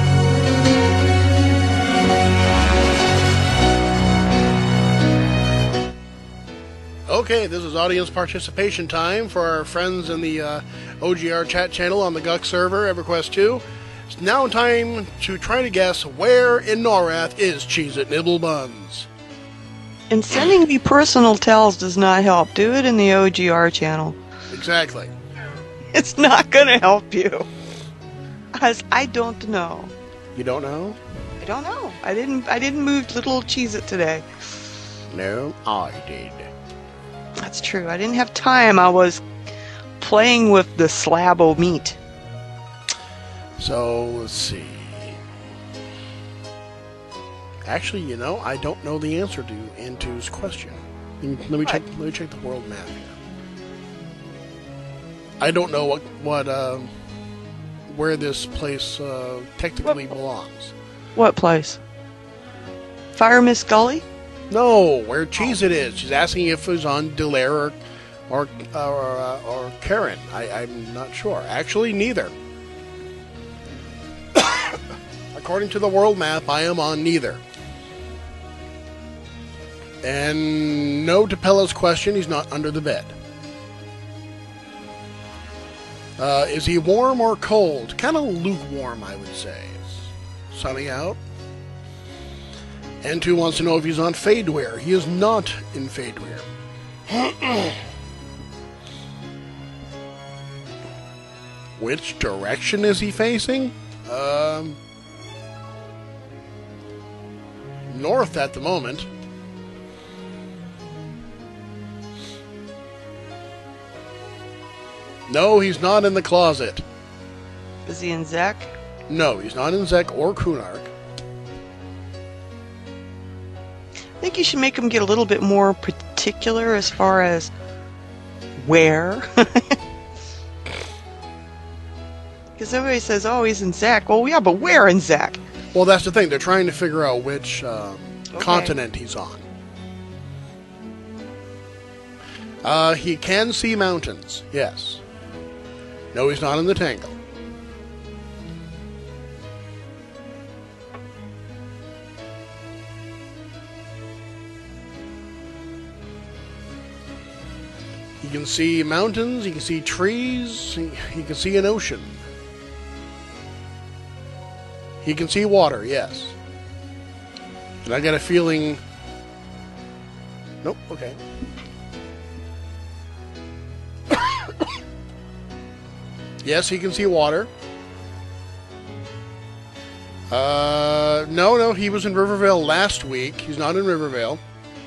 Okay, this is audience participation time for our friends in the OGR chat channel on the Guk server, EverQuest 2. It's now time to try to guess where in Norath is Cheez-It Nibble Buns. And sending me personal tells does not help. Do it in the OGR channel. Exactly. It's not going to help you. As I don't know. You don't know? I don't know. I didn't move little Cheez-It today. No, I did. That's true. I didn't have time. I was playing with the slab of meat. So, let's see. Actually, you know, I don't know the answer to Antu's question. Let me check the world map here. I don't know where this place technically belongs. What place? Fire Mist Gully? No, where Cheez-It is. She's asking if it was on Delaire or Karen. I'm not sure. Actually, neither. According to the world map, I am on neither. And no to Pella's question, he's not under the bed. Is he warm or cold? Kind of lukewarm, I would say. It's sunny out. N2 wants to know if he's on Fadeware. He is not in Fadeware. Which direction is he facing? North at the moment. No, he's not in the closet. Is he in Zek? No, he's not in Zek or Kunark. I think you should make him get a little bit more particular as far as where. Because everybody says, oh, he's in Zek. Well, yeah, but where in Zek? Well, that's the thing. They're trying to figure out which continent he's on. He can see mountains, yes. No, he's not in the Tangle. He can see mountains, he can see trees, he can see an ocean. He can see water, yes. And I got a feeling Nope. Okay. Yes, he can see water. No, he was in Rivervale last week. He's not in Rivervale.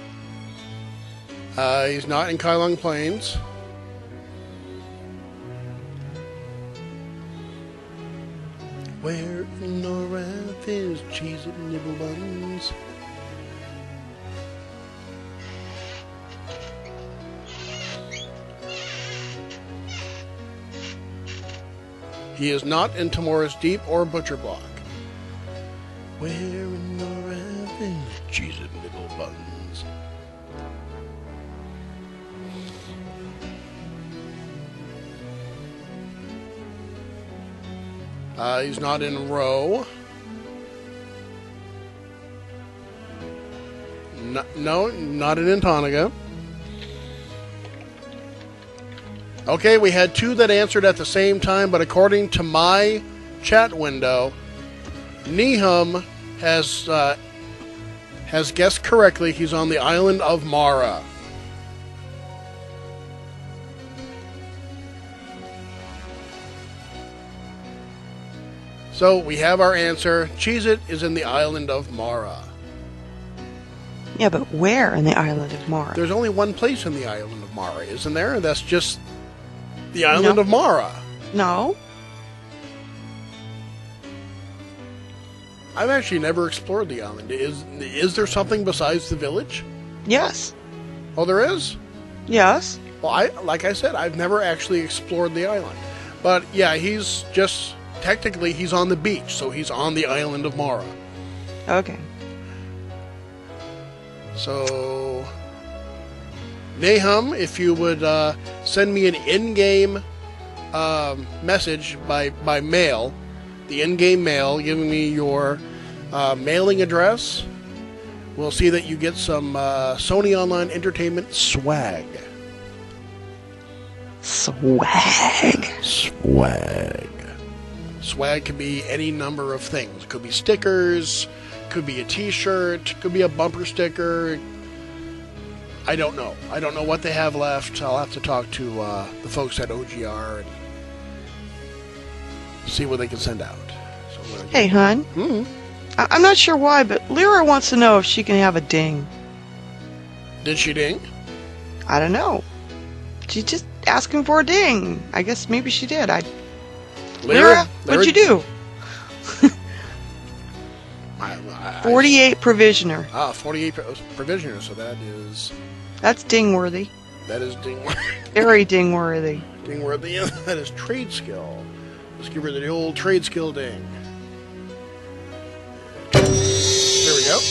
He's not in Kailung Plains. Where in the raft is cheese and nibble buns? He is not in Tomorrow's Deep or Butcher Block. Where in the raft is cheese and nibble buns? He's not in Row. No, not in Intonaga. Okay, we had two that answered at the same time, but according to my chat window, Nehum has guessed correctly. He's on the island of Mara. So we have our answer. Cheez-It is in the island of Mara. Yeah, but where in the island of Mara? There's only one place in the island of Mara, isn't there? That's just the island of Mara. No. I've actually never explored the island. Is there something besides the village? Yes. Oh, there is? Yes. Well, like I said, I've never actually explored the island. But yeah, he's just... Technically, he's on the beach, so he's on the island of Mara. Okay. So, Nahum, if you would send me an in-game message by mail, the in-game mail, giving me your mailing address, we'll see that you get some Sony Online Entertainment swag. Swag. Swag can be any number of things. It could be stickers, could be a t-shirt, could be a bumper sticker. I don't know. I don't know what they have left. I'll have to talk to the folks at OGR and see what they can send out. So, Hey, hon. I'm not sure why, but Lyra wants to know if she can have a ding. Did she ding? I don't She's just asking for a ding. I guess maybe she did. Lyra, what'd you do? 48 provisioner. 48 provisioner, so that's ding-worthy. That is ding-worthy. Very ding-worthy. Ding-worthy, that is trade skill. Let's give her the old trade skill ding. There we go.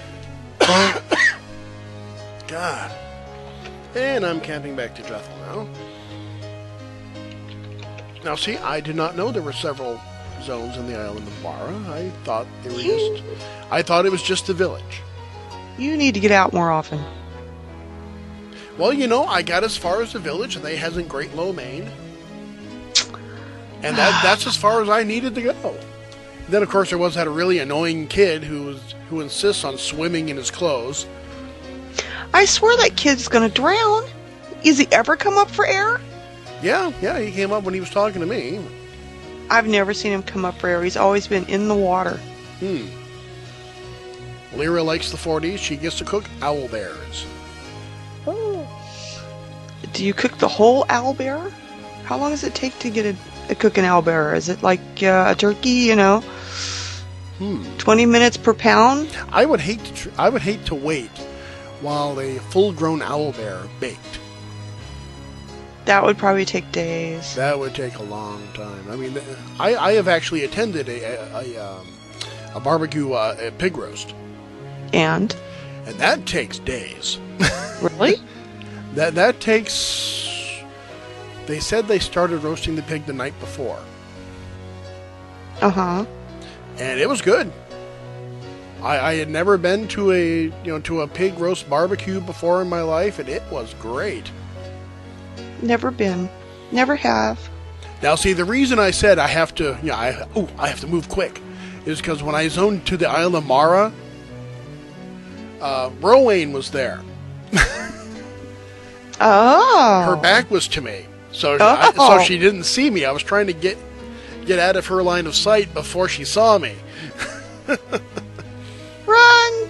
God. And I'm camping back to Jethel now. Now, see, I did not know there were several zones in the island of Mara. I thought they were I thought it was just the village. You need to get out more often. Well, you know, I got as far as the village, and they has in Great Low Main. And that's as far as I needed to go. Then, of course, there was that really annoying kid who insists on swimming in his clothes. I swear that kid's gonna drown. Is he ever come up for air? Yeah, he came up when he was talking to me. I've never seen him come up for air. He's always been in the water. Lyra likes the 40s. She gets to cook owl bears. Oh. Do you cook the whole owl bear? How long does it take to get a cook an owl bear? Is it like a turkey, 20 minutes per pound? I would hate to wait while a full-grown owl bear baked. That would probably take days. That would take a long time. I mean, I have actually attended a barbecue pig roast. And that takes days. Really? That takes... They said they started roasting the pig the night before. Uh-huh. And it was good. I had never been to a pig roast barbecue before in my life, and it was great. Never been. Never have. Now, see, the reason I said I have to, I have to move quick, is because when I zoned to the Isle of Mara, Rowan was there. Oh. Her back was to me, so Oh. so she didn't see me. I was trying to get out of her line of sight before she saw me. Run!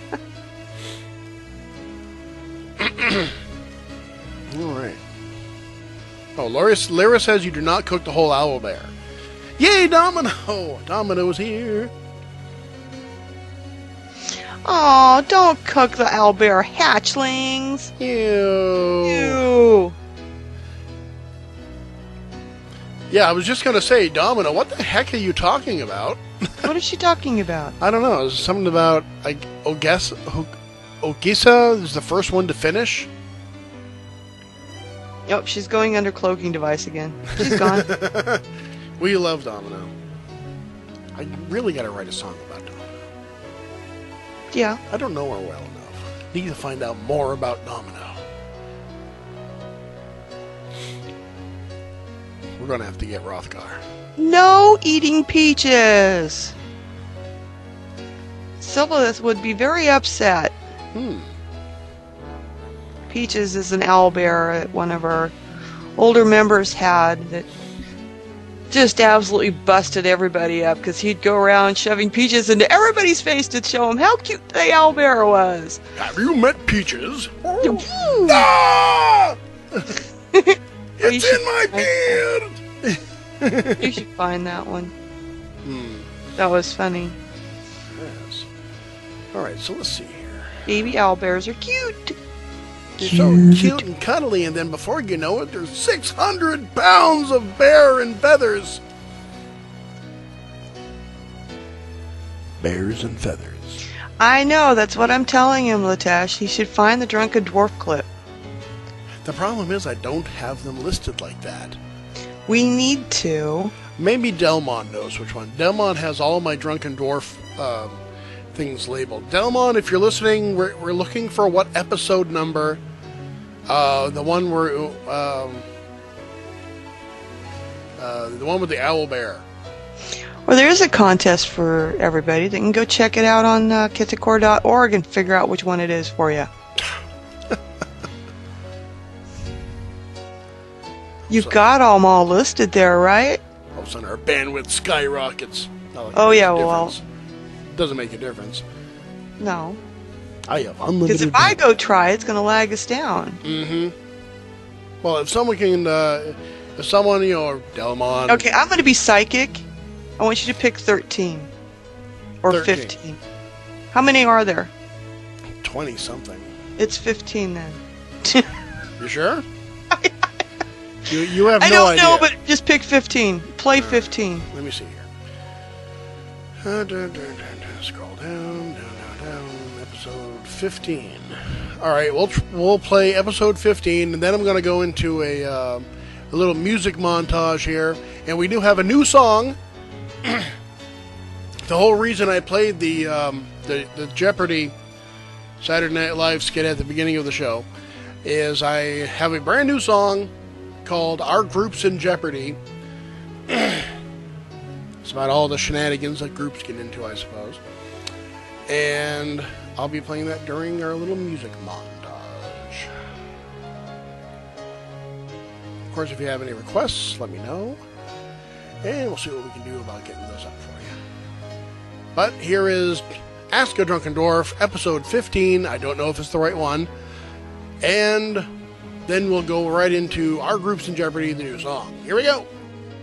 All right. Oh, Lyra says you do not cook the whole owl bear. Yay, Domino! Domino's here. Oh, don't cook the owlbear hatchlings. Ew. Ew. Yeah, I was just gonna say, Domino, what the heck are you talking about? What is she talking about? I don't know. It was something about Ogisa is the first one to finish. Nope, she's going under cloaking device again. She's gone. We love Domino. I really gotta write a song about Domino. Yeah. I don't know her well enough. Need to find out more about Domino. We're gonna have to get Rothgar. No eating peaches. Sylvanas would be very upset. Peaches is an owlbear that one of our older members had that just absolutely busted everybody up because he'd go around shoving peaches into everybody's face to show them how cute the owlbear was. Have you met Peaches? Woo! Ah! It's should in my beard! You should find that one. That was funny. Yes. Alright, so let's see here. Baby owlbears are cute. They're so cute and cuddly, and then before you know it, there's 600 pounds of bear and feathers. Bears and feathers. I know, that's what I'm telling him, Latesh. He should find the Drunken Dwarf clip. The problem is I don't have them listed like that. We need to. Maybe Delmon knows which one. Delmon has all my Drunken Dwarf things labeled. Delmon, if you're listening, we're looking for what episode number. The one where the one with the owl bear. Well, there is a contest for everybody. They can go check it out on kitticore.org and figure out which one it is for you. You've got them all listed there, right? All of a sudden our bandwidth skyrockets. Not like it Oh, makes yeah, a well- difference. Doesn't make a difference. No. I have unlimited. Because if I go try, it's going to lag us down. Well, if someone can, if someone, or Delmon. Okay, I'm going to be psychic. I want you to pick 13. Or 13. 15. How many are there? 20 something. It's 15 then. You sure? you have I no don't idea. know, but just pick 15. Play 15. Let me see here. Scroll down. Episode 15. All right, we'll play episode 15, and then I'm going to go into a little music montage here, and we do have a new song. The whole reason I played the Jeopardy Saturday Night Live skit at the beginning of the show is I have a brand new song called Our Groups in Jeopardy. It's about all the shenanigans that groups get into, I suppose. And I'll be playing that during our little music montage. Of course, if you have any requests, let me know. And we'll see what we can do about getting those up for you. But here is Ask a Drunken Dwarf, episode 15. I don't know if it's the right one. And then we'll go right into Our Groups in Jeopardy, the new song. Here we go.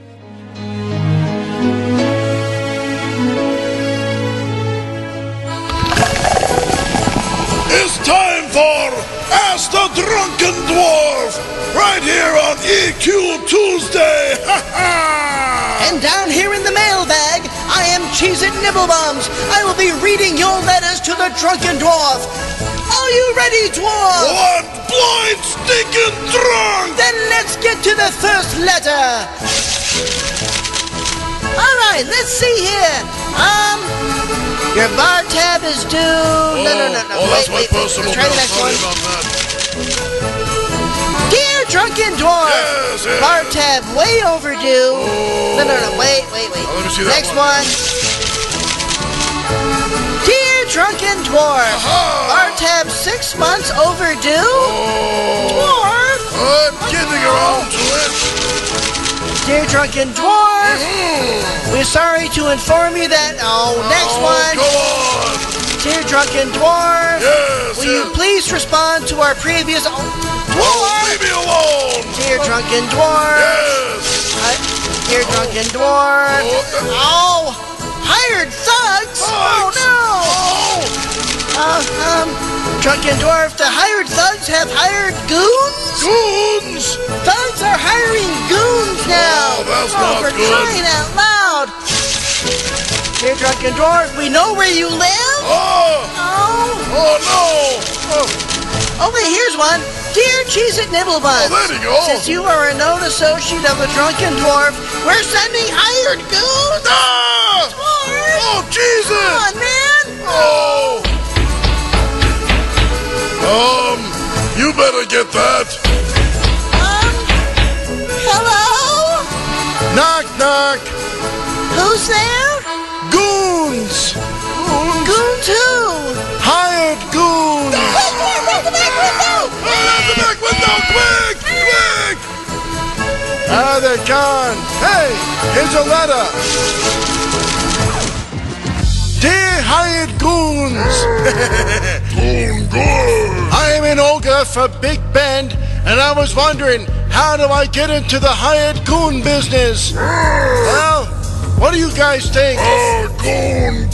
It's time for Ask the Drunken Dwarf, right here on EQ Tuesday. And down here in the mailbag, I am Cheez-It Nibblebums. I will be reading your letters to the Drunken Dwarf. Are you ready, Dwarf? One blind stinking drunk. Then let's get to the first letter. All right, let's see here. Your bar tab is due. No. Oh, that's my personal Let's try the next Sorry one. about that. Dear Drunken Dwarf, Yes. bar tab way overdue. No, wait. let me see that Next one. one. Dear Drunken Dwarf, Aha. bar tab 6 months overdue. Oh. Dwarf, Dear Drunken Dwarf, we're sorry to inform you that, next one. Go on. Dear Drunken Dwarf, Yes. will you please respond to our previous... Dwarf! Leave me alone. Dear Drunken Dwarf. Yes. Dear Drunken Dwarf. Hired thugs? Oh, no. Drunken Dwarf, the hired thugs have hired goons? Goons. Thugs are hiring goons now. That's not for good. crying out loud. Dear Drunken Dwarf, we know where you live. Oh no. Okay, here's one. Dear Cheez-It Nibblebuns. There you go. Since you are a known associate of the Drunken Dwarf, we're sending hired goons. Dwarf. Oh, Jesus. Come on, man. Oh. You better get that. Hello? Knock, knock. Who's there? Goons. Goons who? Hired goons. Out the back window! Out the back window, quick! Quick! Ah, they're gone. Hey, here's a letter. Dear hired goons. I'm in Olga for Big Bend, and I was wondering, how do I get into the hired goon business? Well, what do you guys think? Goon!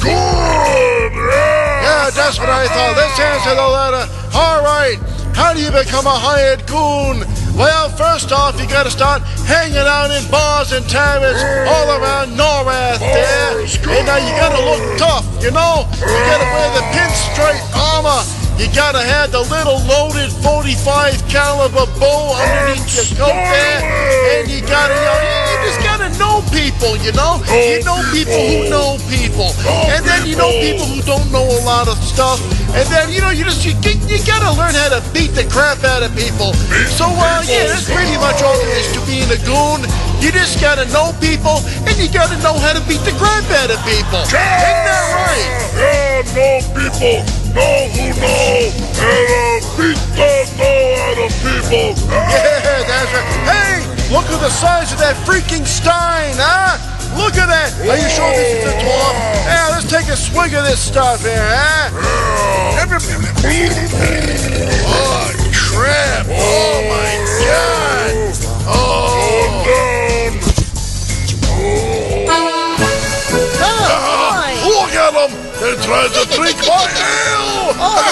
Yeah, that's what I thought. Let's answer the letter. All right. How do you become a hired goon? Well, first off, you gotta start hanging out in bars and taverns all around Norath there. And now you gotta look tough, you know? You gotta wear the pinstripe armor. You gotta have the little loaded 45 caliber bow underneath your coat there. And you gotta, you just gotta know people, you know? You know people who know people. And then you know people who don't know a lot of stuff. And then, you gotta learn how to beat the crap out of people. So, yeah, that's pretty much all there is to being a goon. You just gotta know people, and you gotta know how to beat the crap out of people. Isn't that right? Yeah, know people. Know who know. And beat the know out of people. Yeah, that's right. Hey, look at the size of that freaking stein, huh? Look at that. Are you sure this is a dwarf? Yeah, let's take a swig of this stuff here, huh? Oh, crap. Oh, my God. Look at them. They're trying to drink my ale.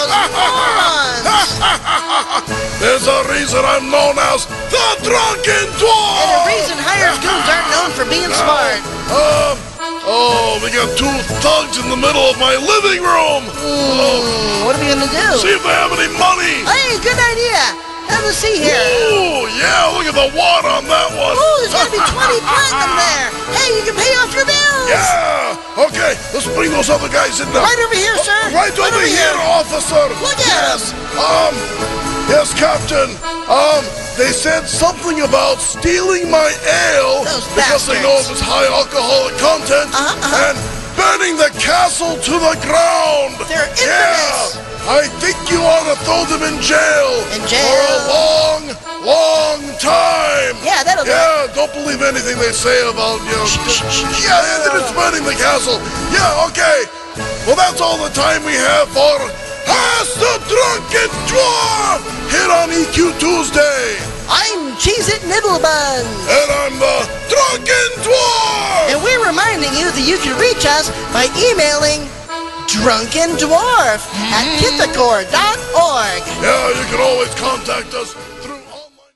There's a reason I'm known as the Drunken Dwarf. And the reason hired goons aren't known for being smart. We got two thugs in the middle of my living room. What are we gonna do? See if they have any money. Hey, good idea. Have a see here. Oh, yeah, look at the wad on that one. Oh, there's gotta be 20 platinum there. Hey, you can pay off your bills. Yeah. Okay, let's bring those other guys in now. Right over here, sir. Right over here, officer. Look at Yes. Yes, Captain. They said something about stealing my ale Those because they know of bastards. its high alcoholic content and burning the castle to the ground. They're infamous. Yeah, I think you ought to throw them in jail. In jail? For a long, long time. Yeah, that'll do it. Yeah, don't believe anything they say about, that it's burning the castle. Yeah, okay. Well, that's all the time we have for Ask the Drunken Dwarf here on EQ Tuesday. I'm Cheez-It Nibblebuns. And I'm the Drunken Dwarf. And we're reminding you that you can reach us by emailing drunkendwarf@kithacore.org. Yeah, you can always contact us through online.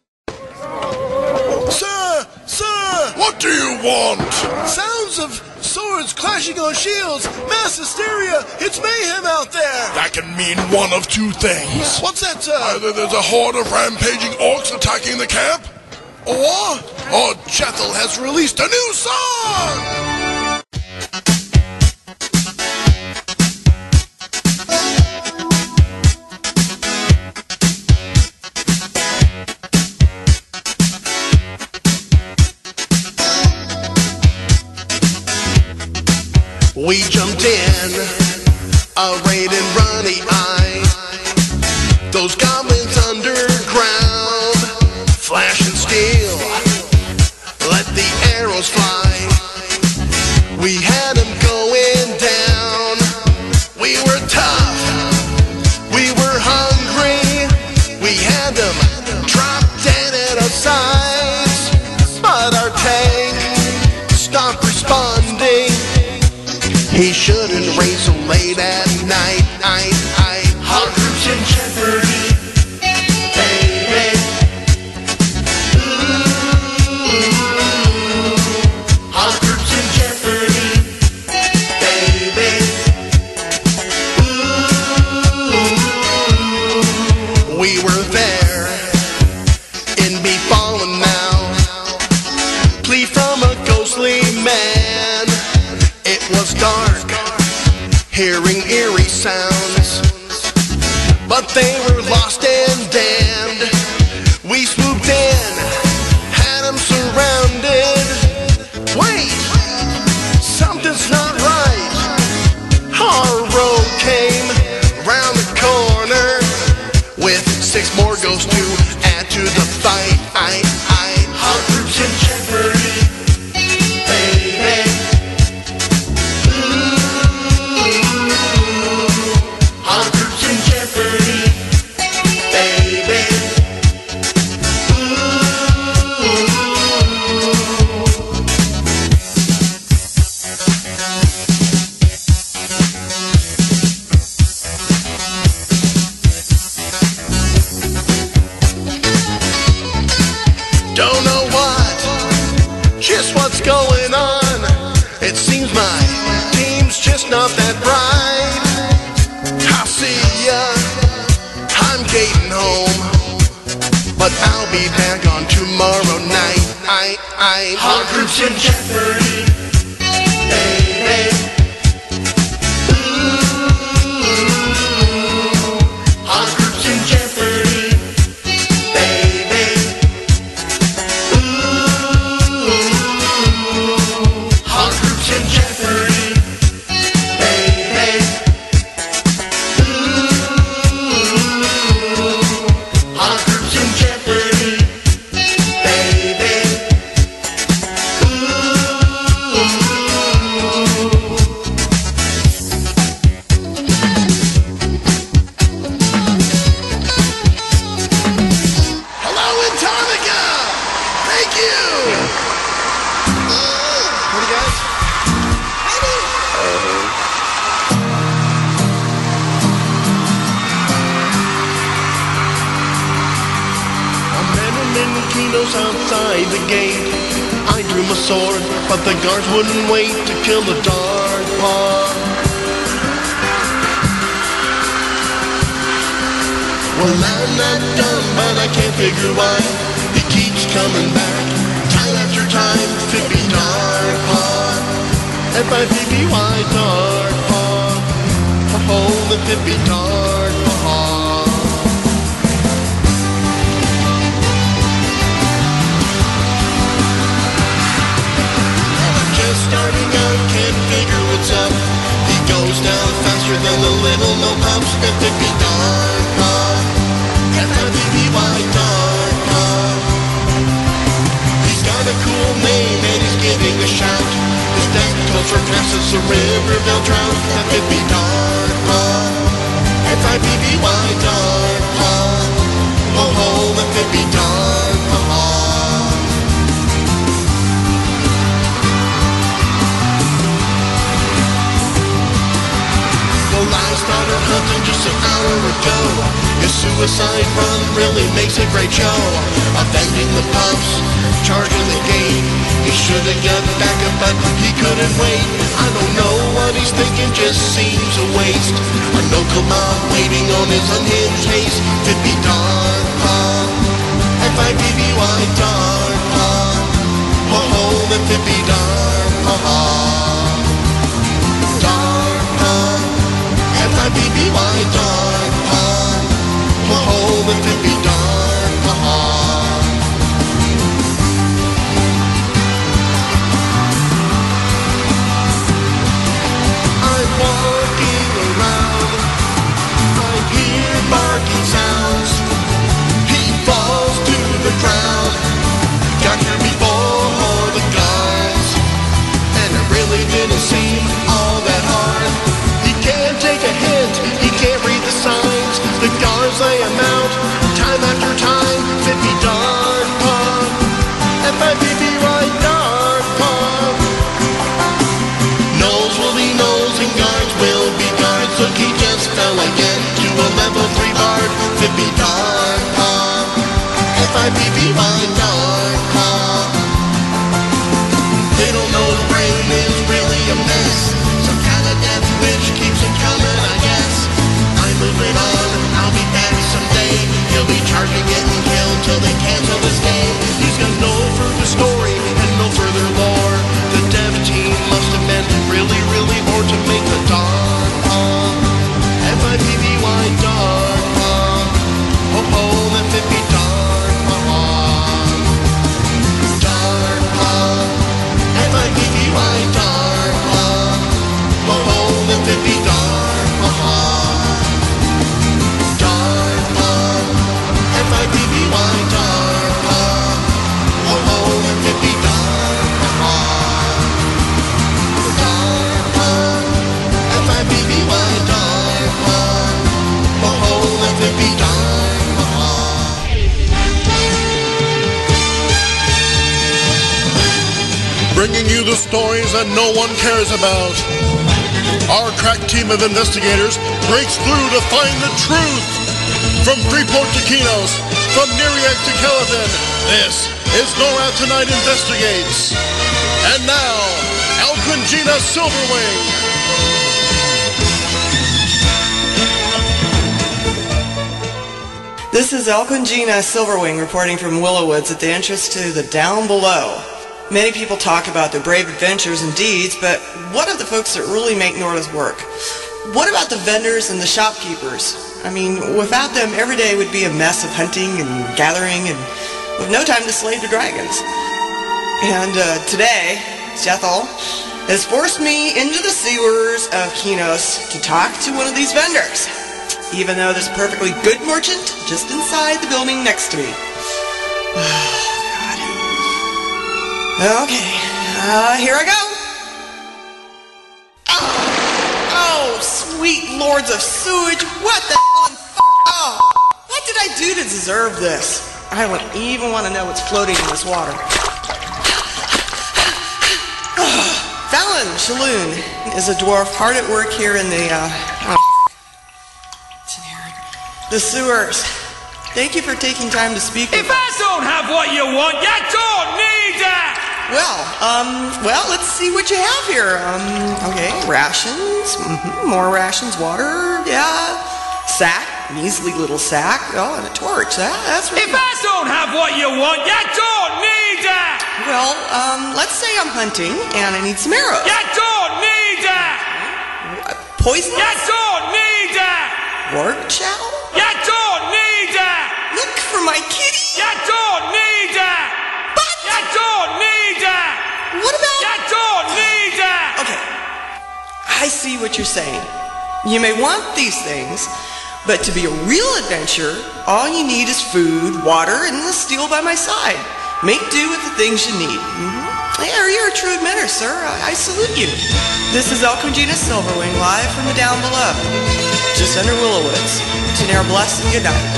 Sir! What do you want? Sounds of swords clashing on shields, mass hysteria, it's mayhem out there! That can mean one of two things. What's that, sir? Either there's a horde of rampaging orcs attacking the camp, or Jethel has released a new song! We jumped in, arrayed in runny eyes. Those goblins underground, flashing steel. Let the but they were lost and damned. We swooped in, had them surrounded. Wait, something's not right. Our road came round the corner with 6 more ghosts to add to the fight. Hot groups in jeopardy, baby. Hot groups in jeopardy, baby. Don't know just what's going on. It seems my team's just not that bright. I'll see ya, I'm gating home, but I'll be back on tomorrow night. Hot groups in jeopardy, baby. Hot groups in jeopardy, baby. Hot groups in jeopardy, baby. Hot groups in jeopardy, baby. Hello, Antarctica! Thank you! Ready, guys? A man in Mendocinos outside the gate. I drew my sword, but the guards wouldn't wait to kill the dark paw. Well, I'm not dumb, but I can't figure why he keeps coming back time after time. Could be dark paw, F-I-P-P-Y, dark paw. Oh, the Pippi dark paw. Just starting out, can't figure what's up. He goes down faster than the little no pups. F-I-P-P dark paw, F-I-P-P-Y dark paw. He's got a cool name and he's giving a shout. His death calls for passes a Riverville drought. F-I-P-P dark paw, F-I-P-P-Y dark paw. Oh ho, F-I-P-P dark paw. Well, I started hunting just an hour ago. His suicide run really makes a great show. Avenging the pups, charging the gate. He should've got back up, but he couldn't wait. I don't know what he's thinking, just seems a waste. A no mob waiting on his unhinged haste. Pippi dark paw, F-I-P-P-Y dark paw. Oh ho, the Pippi dark paw. Dark paw, F-I-P-P-Y dark paw. Oh, the Pippi dark paw. I'm walking around, I hear barking sounds. He falls to the ground. Got here before the guards, and it really didn't seem all that hard. He can't take a hint, he can't read the signs. The guards lay him out, time after time. Pippi dark paw, F-I-P-P-Y dark paw. Knows will be knows and guards will be guards. Look, he just fell again to a level 3 bard. Pippi dark paw, F-I-P-P-Y dark paw. They don't know his brain is really a mess. Some kind of death wish keeps him coming, I guess. I'm moving on, I'll be back someday. He'll be charging, getting killed till they cancel this game. He's got no further story and no further lore. The dev team must have meant really, really more to make the dark paw, F-I-P-P-Y dark paw. be done. Bringing you the stories that no one cares about. Our crack team of investigators breaks through to find the truth. From Freeport to Kinos, from Neriak to Kelvin, this is NORAD Tonight Investigates. And now, Alcongina Silverwing. This is Alcongina Silverwing reporting from Willowwoods at the entrance to the Down Below. Many people talk about their brave adventures and deeds, but what of the folks that really make NORAD work? What about the vendors and the shopkeepers? I mean, without them, every day would be a mess of hunting and gathering and with no time to slay the dragons. And today, Jethel has forced me into the sewers of Kinos to talk to one of these vendors, even though there's a perfectly good merchant just inside the building next to me. Okay, here I go. Oh, sweet lords of sewage, what the hell? What did I do to deserve this? I don't even want to know what's floating in this water. Fallon Shalhoun is a dwarf hard at work here in the sewers. Thank you for taking time to speak with us. If I don't have what you want, you don't need that! Well, let's see what you have here. Okay, rations, more rations, water, yeah, sack, measly little sack, oh, and a torch, that's really If I don't have what you want, you don't need that! Well, let's say I'm hunting and I need some arrows. You don't need that! Poison? You don't need that! Wart shell? You don't need that! Look for my kitty? You don't need that! But You don't need that! what about... You don't need that! Okay, I see what you're saying. You may want these things, but to be a real adventure, all you need is food, water, and a steel by my side. Make do with the things you need. Yeah, you're a true admitter, sir. I salute you. This is Alcongina Silverwing, live from the Down Below, just under Willowwoods. Tenere bless and good night.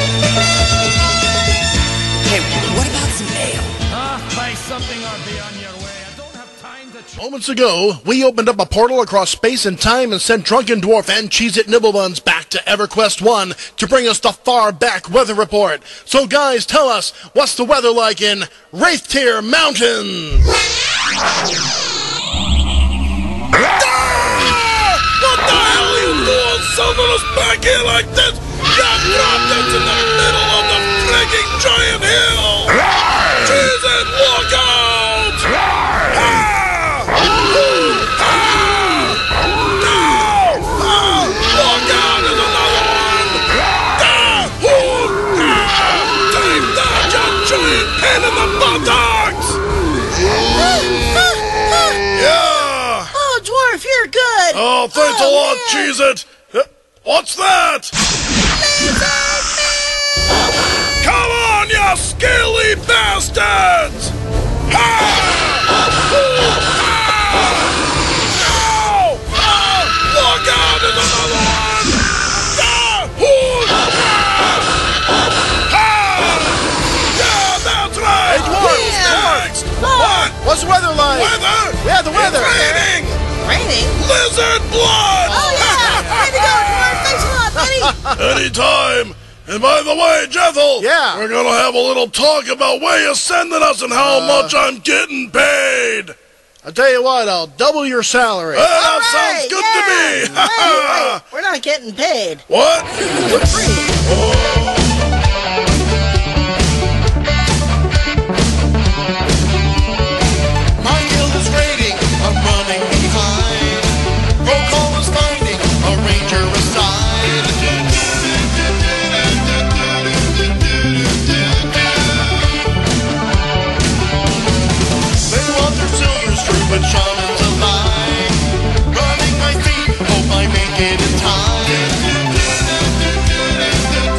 Hey, what about some ale? Buy something or be on your way. I don't have time to... Moments ago, we opened up a portal across space and time and sent Drunken Dwarf and Cheez-It Nibblebuns back to EverQuest 1 to bring us the far back weather report. So guys, tell us, what's the weather like in Wraithtier Mountains? What the hell are you doing? Sending us back here like this? You dropped us in the middle of the frigging giant hill! Jesus, look out! Look out, there's another one! Take that, you giant pain in the buttocks! Yeah! Oh, dwarf, you're good. Oh, thanks a lot, Cheez-It! What's that? Come on, you scaly bastards! No! Look out, there's another one! Yeah, that's right! Hey, dwarf! Next! What? What's the weather like? Weather? Yeah, the weather. It's raining! Raining? Lizard blood! Oh, yeah. Way to go, dwarf. Thanks a lot, buddy. Anytime. And by the way, Jethel, Yeah. we're gonna have a little talk about where you're sending us and how much I'm getting paid. I'll tell you what, I'll double your salary. That All sounds right, good yeah. to me. Wait, we're not getting paid. What? We're free. My guild is raiding, I'm running behind. Roll call is finding a ranger aside. They want their silvers true, but shamans alive. Running my feet, hope I make it in time.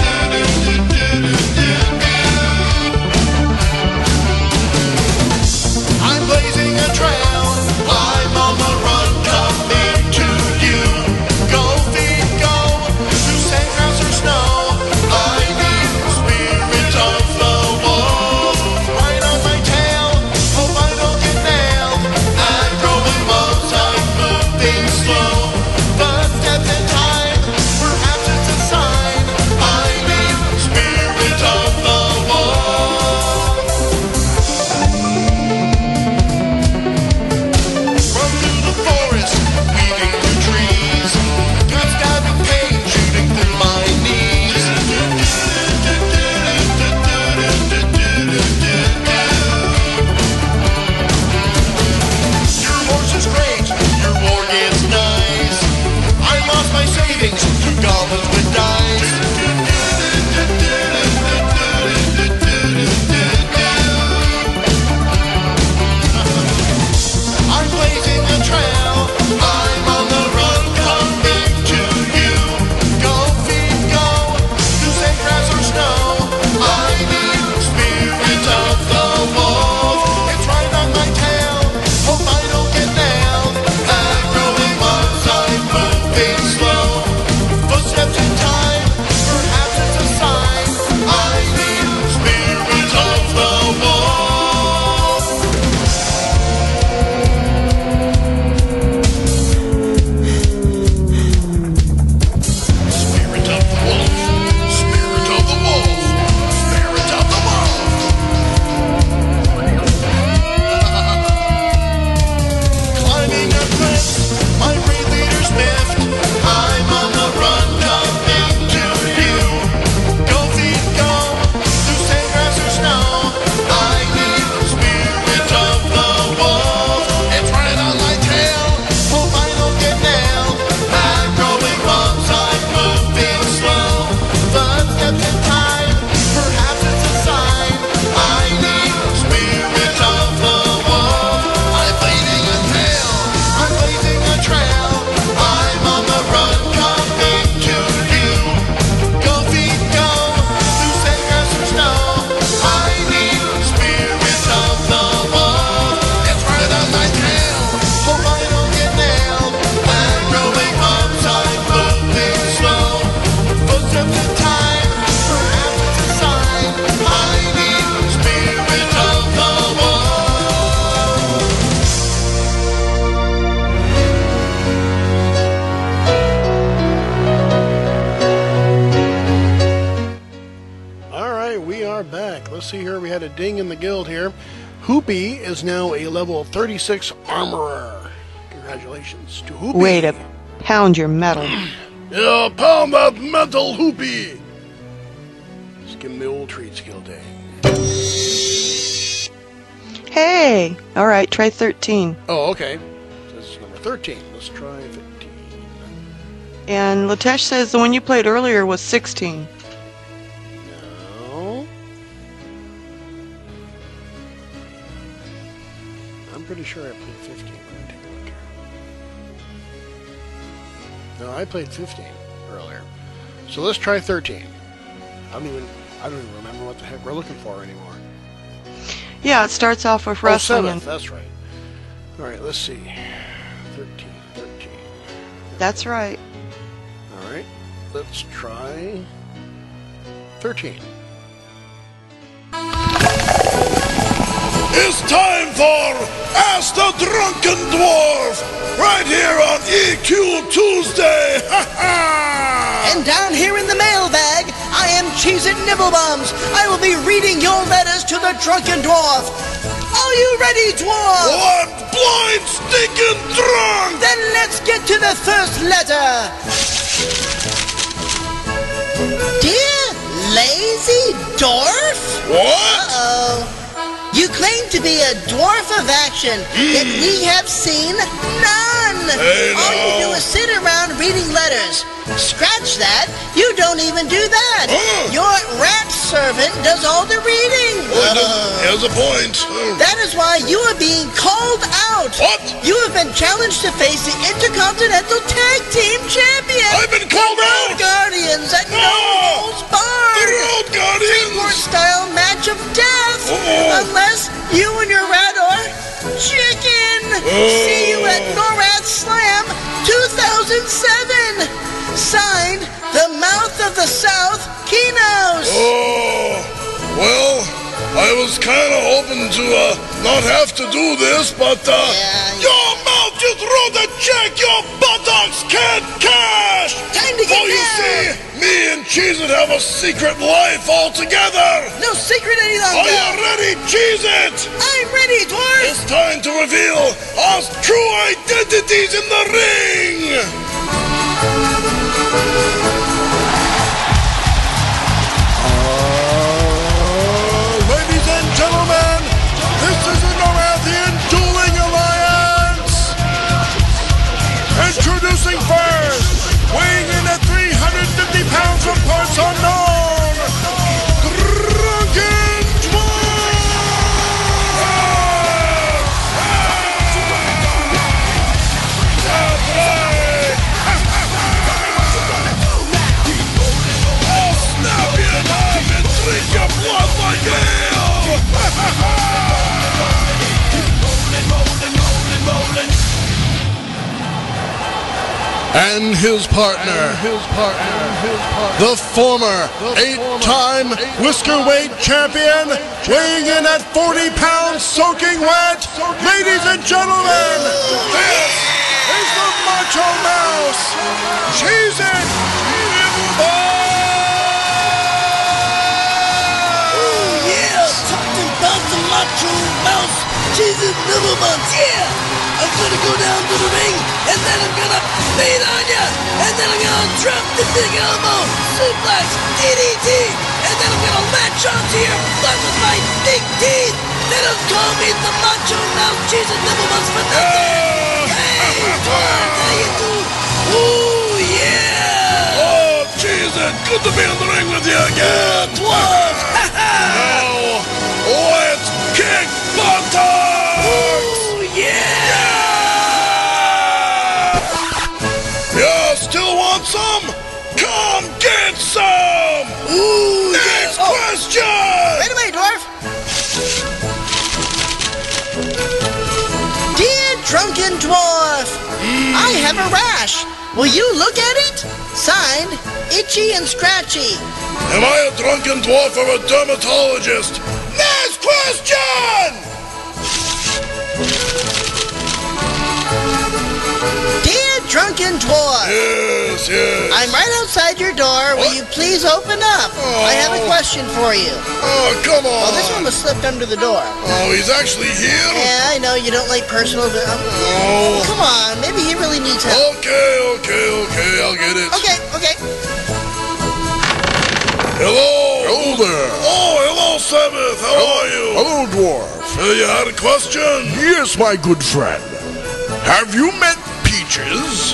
let's see here. We had a ding in the guild here. Hoopy is now a level 36 armorer. Congratulations to Hoopy. Way to pound your metal. Yeah, pound that metal, Hoopy. Let's give him the old treat skill day. Hey! Alright, try 13. Oh, okay. This is number 13. Let's try 15. And Latesh says the one you played earlier was 16. No. I'm pretty sure I played 15. Let me take a look here. No, I played 15 earlier. So let's try 13. I don't even remember what the heck we're looking for anymore. Yeah, it starts off with wrestling. 7th, that's right. Alright, let's see. 13. That's right. Alright, let's try 13. It's time for Ask the Drunken Dwarf, right here on EQ Tuesday. And down here in the mailbag, I am Cheez-It Nibblebums. I will be reading your letters to the Drunken Dwarf. Are you ready, Dwarf? Oh, I'm blind, stinking drunk. Then let's get to the first letter. Dear Lazy Dwarf? What? Uh-oh. You claim to be a dwarf of action, yet we have seen none. Hey, All you do no. is sit around reading letters. Scratch that, you don't even do that. Your rat servant does all the reading. Here's a point. That is why you are being called out. What? You have been challenged to face the Intercontinental Tag Team Champion. I've been called Road out. Guardians at No Holds The Barred. Road Three-court Guardians. style match of death. Unless you and your rat are chicken. See you at NORAD Slam 2007. Signed, the Mouth of the South, Kinos. Oh, well, I was kind of hoping to not have to do this, but your mouth just wrote a check your buttocks can't cash. Time to get Oh, you down. see, me and Cheez-It have a secret life altogether. No secret any Are longer. you ready, Cheez-It? I'm ready, Dwarf. It's time to reveal our true identities in the ring. Ladies and gentlemen, this is the Norathian Dueling Alliance. Introducing first, weighing in at 350 pounds from parts unknown, Drunken I'll snap you in half and drink your blood like hell. and his partner, the former 8-time Whiskerweight champion, weighing in at 40 pounds, soaking wet. Ladies and gentlemen, this is the Macho Mouse, Cheez-It Yeah, talking about the Macho Mouse, Cheez-It Nibblebums. Yeah, I'm gonna go down to the ring, and then I'm gonna beat on ya, and then I'm gonna drop the big elbow, suplex, DDT, and then I'm gonna latch onto your butt with my big teeth. They don't call me the Macho Mouse, Cheez-It Nibblebums for nothing. Hey, Dwarf, how you doing? Ooh, yeah. Oh, Cheez-It, good to be in the ring with you again. Dwarf, Now, let's kick buttocks. ooh, yeah. You still want some? Come get some. Ooh, Next yeah. Oh, question. wait a minute, Dwarf. Dear Drunken Dwarf, I have a rash. Will you look at it? Signed, Itchy and Scratchy. Am I a drunken dwarf or a dermatologist? Next question. Dear Drunken Dwarf. Yes, yes. I'm right outside your door. Will you please open up? I have a question for you. Oh, come on. Oh, this one was slipped under the door. Oh, he's actually here? Yeah, I know you don't like personal, but Oh. come on, maybe he really needs help. Okay, I'll get it. Okay. Hello. Hello there. Oh, hello, Sabbath. How are you? Hello, dwarf. You had a question? Yes, my good friend. Have you met Peaches?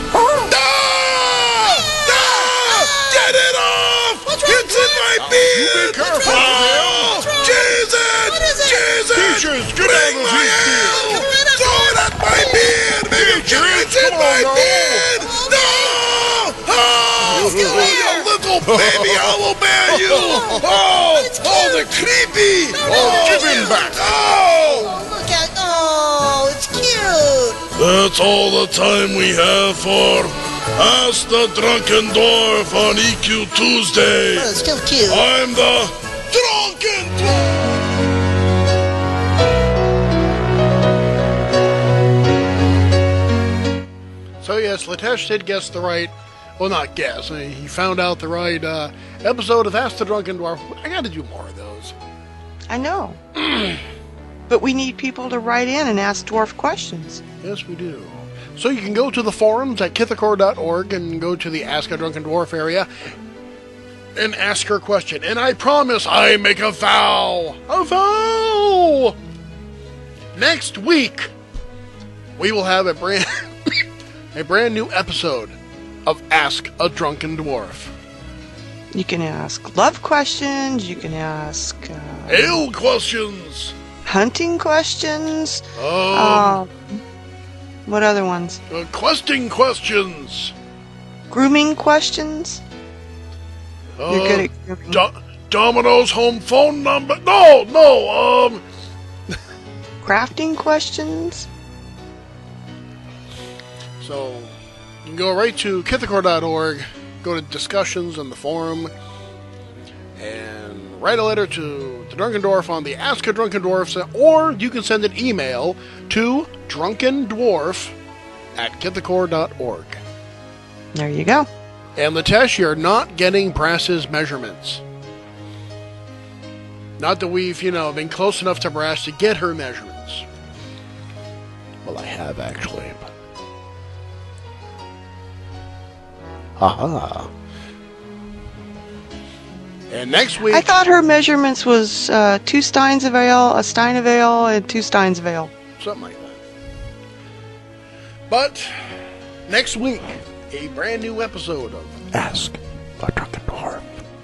Get it off! It's in my beard! be careful, Oh, Jesus! What is it? Jesus! Peaches, get Bring out of my his hand! beard. Throw it at my beard! It's in come my on now. beard! No! Oh, Come here. you little baby, I will bear you! Oh, the creepy! give him back. Oh! Look at, it's cute. That's all the time we have for Ask the Drunken Dwarf on EQ Tuesday. It's still cute. I'm the Drunken Dwarf. So yes, Latesh did guess the right, well not guess, he found out the right episode of Ask the Drunken Dwarf. I gotta do more of those. I know. But we need people to write in and ask dwarf questions. Yes, we do. So you can go to the forums at kithakor.org and go to the Ask a Drunken Dwarf area and ask her question. And I promise I make a vow. A vow! Next week, we will have a brand new episode of Ask a Drunken Dwarf. You can ask love questions. You can ask Ale questions. hunting questions. What other ones? Questing questions. Grooming questions. You're good at grooming. Domino's home phone number. No. Crafting questions. So you can go right to kithakor.org, go to discussions in the forum, and write a letter to the Drunken Dwarf on the Ask a Drunken Dwarf, or you can send an email to drunkendwarf@kithakor.org. There you go. And Latesh, you're not getting Brass's measurements. Not that we've, been close enough to Brass to get her measurements. Well, I have actually. Haha. And next week, I thought her measurements was 2 steins of ale, a stein of ale, and 2 steins of ale. something like that. But next week, a brand new episode of Ask the Drunken Dwarf.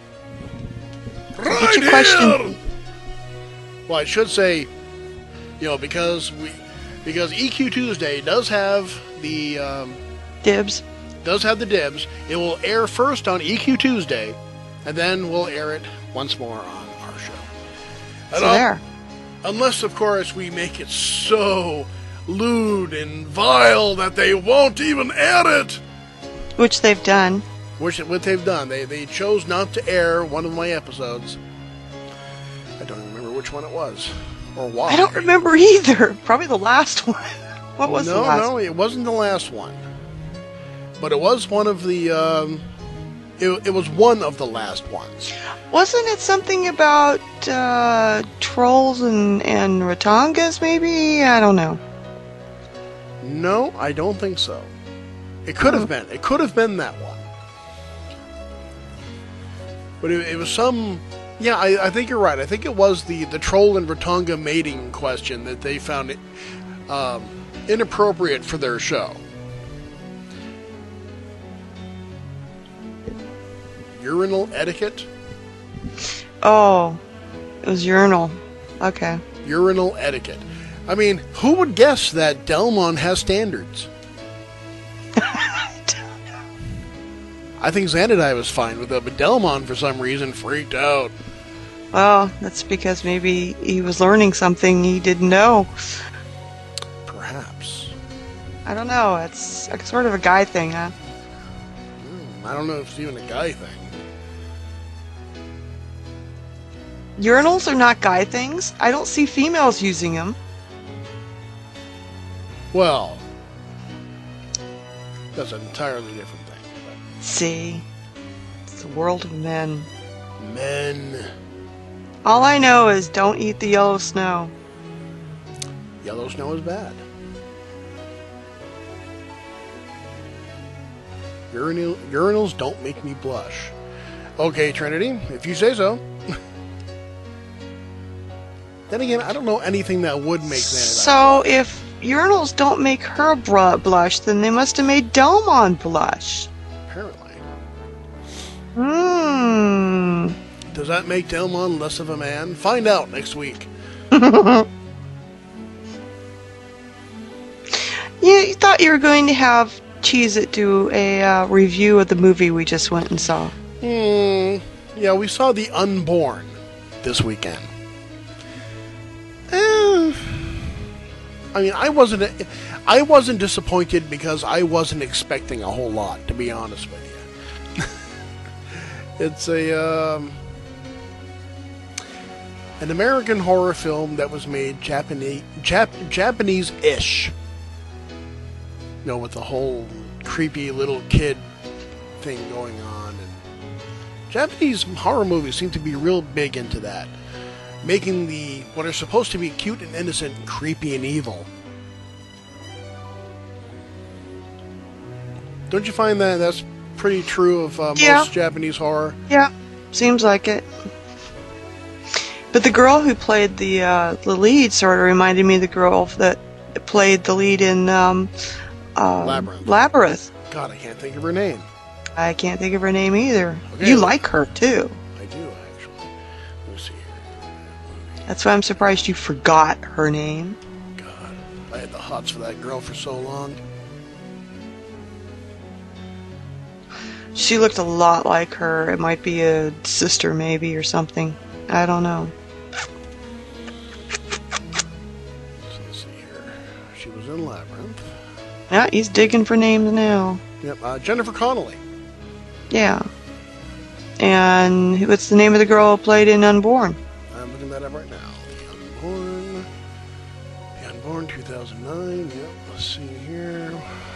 Right your question. here. Well, I should say, because EQ Tuesday does have the Dibs. dibs. It will air first on EQ Tuesday, and then we'll air it once more on our show. So there. Unless, of course, we make it so lewd and vile that they won't even air it. Which they've done. What they've done. They chose not to air one of my episodes. I don't remember which one it was. Or why. I don't remember either. Probably the last one. What was the last No, it wasn't the last one. But it was one of the, it was one of the last ones. Wasn't it something about trolls and Ratongas, maybe? I don't know. No, I don't think so. It could have been. It could have been that one. But it was some... Yeah, I think you're right. I think it was the troll and Ratonga mating question that they found it inappropriate for their show. Urinal etiquette? Oh, it was urinal. Okay. Urinal etiquette. I mean, who would guess that Delmon has standards? I think Xanadai was fine with it, but Delmon, for some reason, freaked out. Well, that's because maybe he was learning something he didn't know. Perhaps. I don't know. It's sort of a guy thing, huh? I don't know if it's even a guy thing. Urinals are not guy things. I don't see females using them. Well, That's an entirely different thing. See? It's the world of men. Men. All I know is don't eat the yellow snow. Yellow snow is bad. Urinals don't make me blush. Okay, Trinity, if you say so. Then again, I don't know anything that would make Xanadu. So if urinals don't make her blush, then they must have made Delmon blush. Apparently. Does that make Delmon less of a man? Find out next week. You thought you were going to have Cheez-It do a review of the movie we just went and saw. Yeah, we saw The Unborn this weekend. I mean, I wasn't disappointed because I wasn't expecting a whole lot, to be honest with you. It's an American horror film that was made Japanese-ish. You know, with the whole creepy little kid thing going on. And Japanese horror movies seem to be real big into that. Making what are supposed to be cute and innocent creepy and evil. Don't you find that that's pretty true of most Japanese horror? Yeah, seems like it. But the girl who played the lead sort of reminded me of the girl that played the lead in Labyrinth. God, I can't think of her name. I can't think of her name either. Okay. You like her, too. I do, actually. Let me see here. That's why I'm surprised you forgot her name. God, I had the hots for that girl for so long. She looked a lot like her. It might be a sister, maybe, or something. I don't know. So let's see here. She was in Labyrinth. Yeah, he's digging for names now. Yep, Jennifer Connelly. Yeah. And what's the name of the girl who played in Unborn? I'm looking that up right now. The Unborn 2009. Yep, let's see here.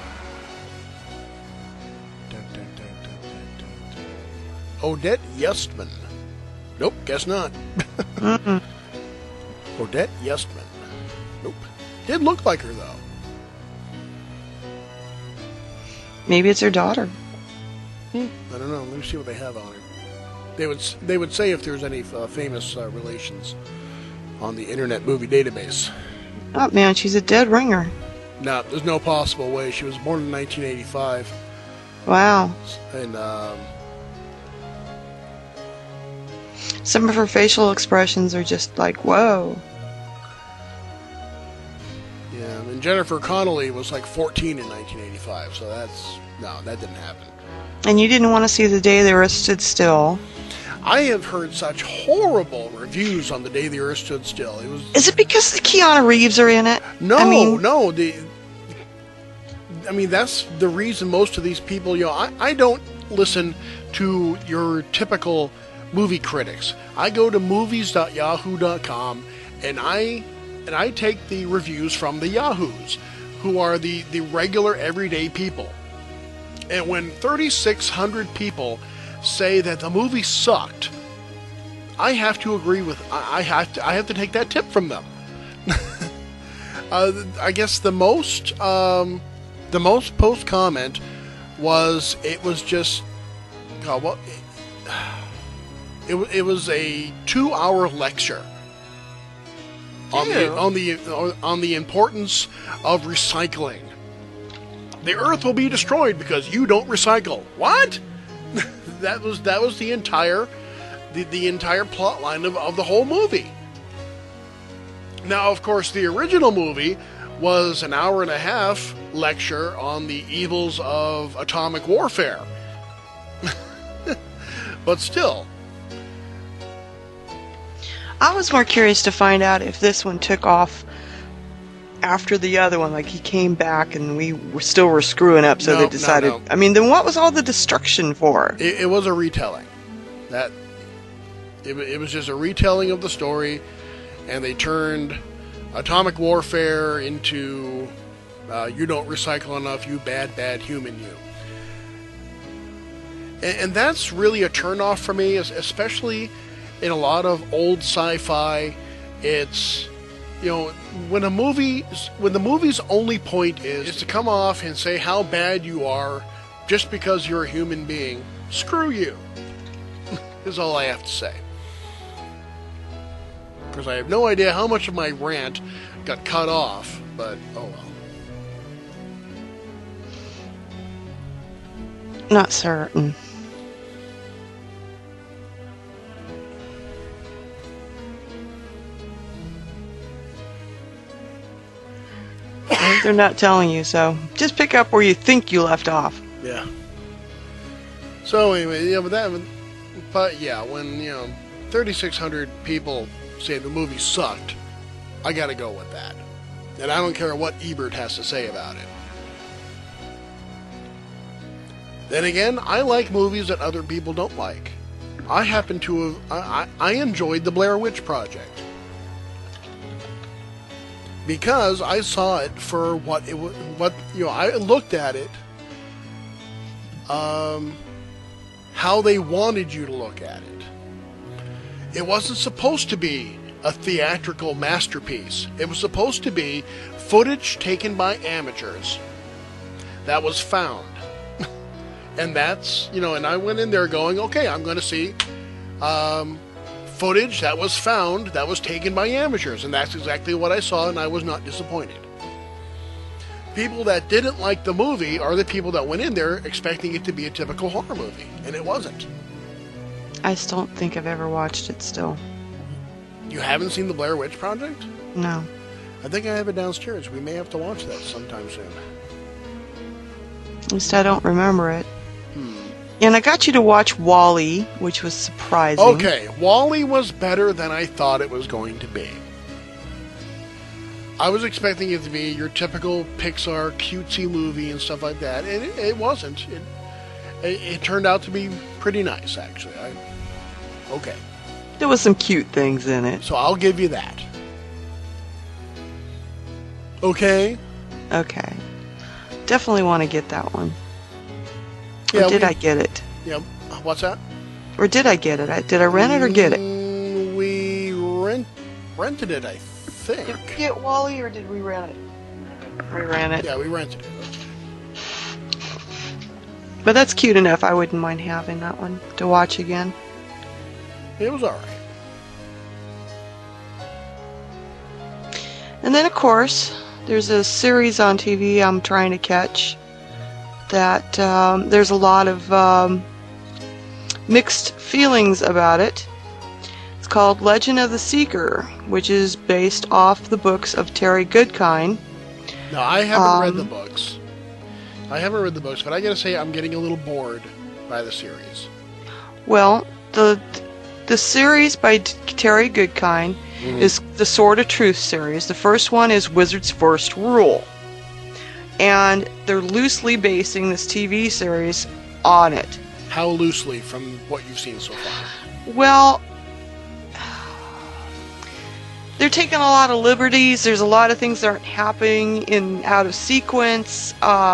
Odette Yustman. Nope, guess not. Odette Yustman. Nope. Did look like her, though. Maybe it's her daughter. I don't know. Let me see what they have on her. They would say if there's any famous relations on the Internet Movie Database. Oh, man, she's a dead ringer. No, there's no possible way. She was born in 1985. Wow. And, some of her facial expressions are just like, whoa. Yeah, and Jennifer Connelly was like 14 in 1985, so no, that didn't happen. And you didn't want to see The Day the Earth Stood Still. I have heard such horrible reviews on The Day the Earth Stood Still. Is it because the Keanu Reeves are in it? No, no. I mean, that's the reason most of these people, I don't listen to your typical movie critics. I go to movies.yahoo.com and I take the reviews from the Yahoos, who are the regular everyday people. And when 3,600 people say that the movie sucked, I have to agree with. I have to take that tip from them. I guess the most post comment was it was just it was a 2-hour lecture on the importance of recycling. The Earth will be destroyed because you don't recycle. What? that was the entire plot line of the whole movie. Now, of course, the original movie was an 1.5-hour lecture on the evils of atomic warfare. But still. I was more curious to find out if this one took off after the other one, like he came back and we were screwing up, so they decided. No. I mean, then what was all the destruction for? It was a retelling. It was just a retelling of the story, and they turned atomic warfare into You don't recycle enough, you bad human, you. And that's really a turnoff for me, especially in a lot of old sci-fi. It's, you know, when the movie's only point is to come off and say how bad you are just because you're a human being. Screw you, is all I have to say. Because I have no idea how much of my rant got cut off, but oh well. Not certain. They're not telling you, so just pick up where you think you left off. Yeah. So anyway, yeah, but yeah, when 3,600 people say the movie sucked, I gotta go with that, and I don't care what Ebert has to say about it. Then again, I like movies that other people don't like. I happen to have I enjoyed the Blair Witch Project. Because I saw it for what it was, I looked at it, how they wanted you to look at it. It wasn't supposed to be a theatrical masterpiece. It was supposed to be footage taken by amateurs that was found. And that's, and I went in there going, okay, I'm going to see footage that was found, that was taken by amateurs, and that's exactly what I saw, and I was not disappointed. People that didn't like the movie are the people that went in there expecting it to be a typical horror movie, and it wasn't. I still don't think I've ever watched it still. You haven't seen the Blair Witch Project? No. I think I have it downstairs. We may have to watch that sometime soon. At least I don't remember it. And I got you to watch WALL-E, which was surprising. Okay, WALL-E was better than I thought it was going to be. I was expecting it to be your typical Pixar cutesy movie and stuff like that, and it wasn't. It turned out to be pretty nice, actually. Okay. There was some cute things in it. So I'll give you that. Okay? Okay. Definitely want to get that one. Yeah, or did I get it? Yeah. What's that? Or did I get it? Did I rent it or get it? We rented it, I think. Did we get WALL-E or did we rent it? We ran it. Yeah, we rented it. But that's cute enough. I wouldn't mind having that one to watch again. It was alright. And then, of course, there's a series on TV I'm trying to catch that there's a lot of mixed feelings about it. It's called Legend of the Seeker, which is based off the books of Terry Goodkind. No, I haven't read the books. I haven't read the books, but I gotta say I'm getting a little bored by the series. Well, the series by Terry Goodkind is the Sword of Truth series. The first one is Wizard's First Rule. And they're loosely basing this TV series on it. How loosely from what you've seen so far? Well, they're taking a lot of liberties. There's a lot of things that aren't happening out of sequence.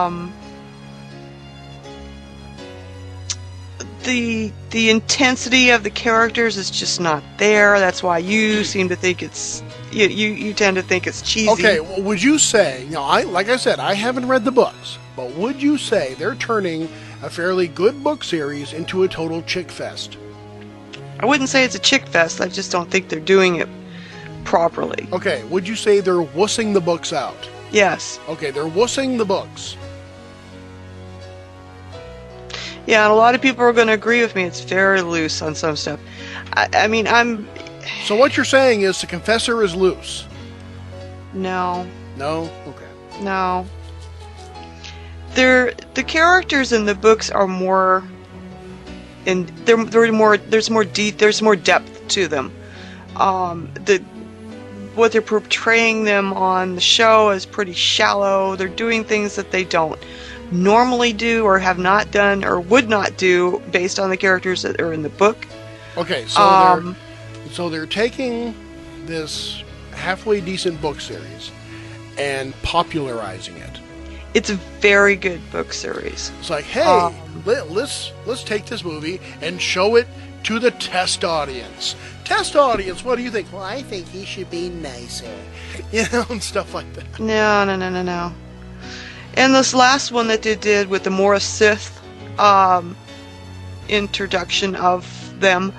The intensity of the characters is just not there. That's why you seem to think it's you tend to think it's cheesy. Okay, well, would you say, like I said, I haven't read the books, but would you say they're turning a fairly good book series into a total chick fest? I wouldn't say it's a chick fest. I just don't think they're doing it properly. Okay, would you say they're wussing the books out? Yes. Okay, they're wussing the books. Yeah, and a lot of people are going to agree with me. It's very loose on some stuff. I mean, So what you're saying is the Confessor is loose? No. No? Okay. No. The characters in the books are more... There's more depth to them. What they're portraying them on the show is pretty shallow. They're doing things that they don't normally do or have not done or would not do based on the characters that are in the book. Okay, so they're taking this halfway decent book series and popularizing it. It's a very good book series. It's like, hey, let's take this movie and show it to the test audience. Test audience, what do you think? Well, I think he should be nicer. You know, and stuff like that. No. And this last one that they did with the Morris Sith introduction of them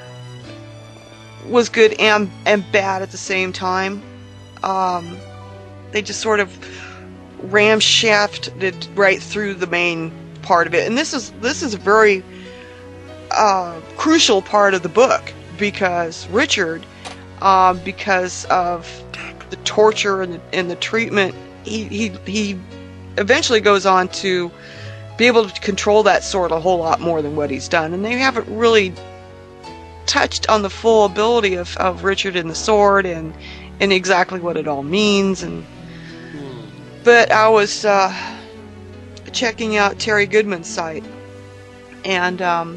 was good and bad at the same time. They just sort of ramshafted right through the main part of it, and this is a very crucial part of the book, because Richard, because of the torture and the treatment, he eventually goes on to be able to control that sword a whole lot more than what he's done, and they haven't really touched on the full ability of Richard and the sword and exactly what it all means. But I was checking out Terry Goodman's site, and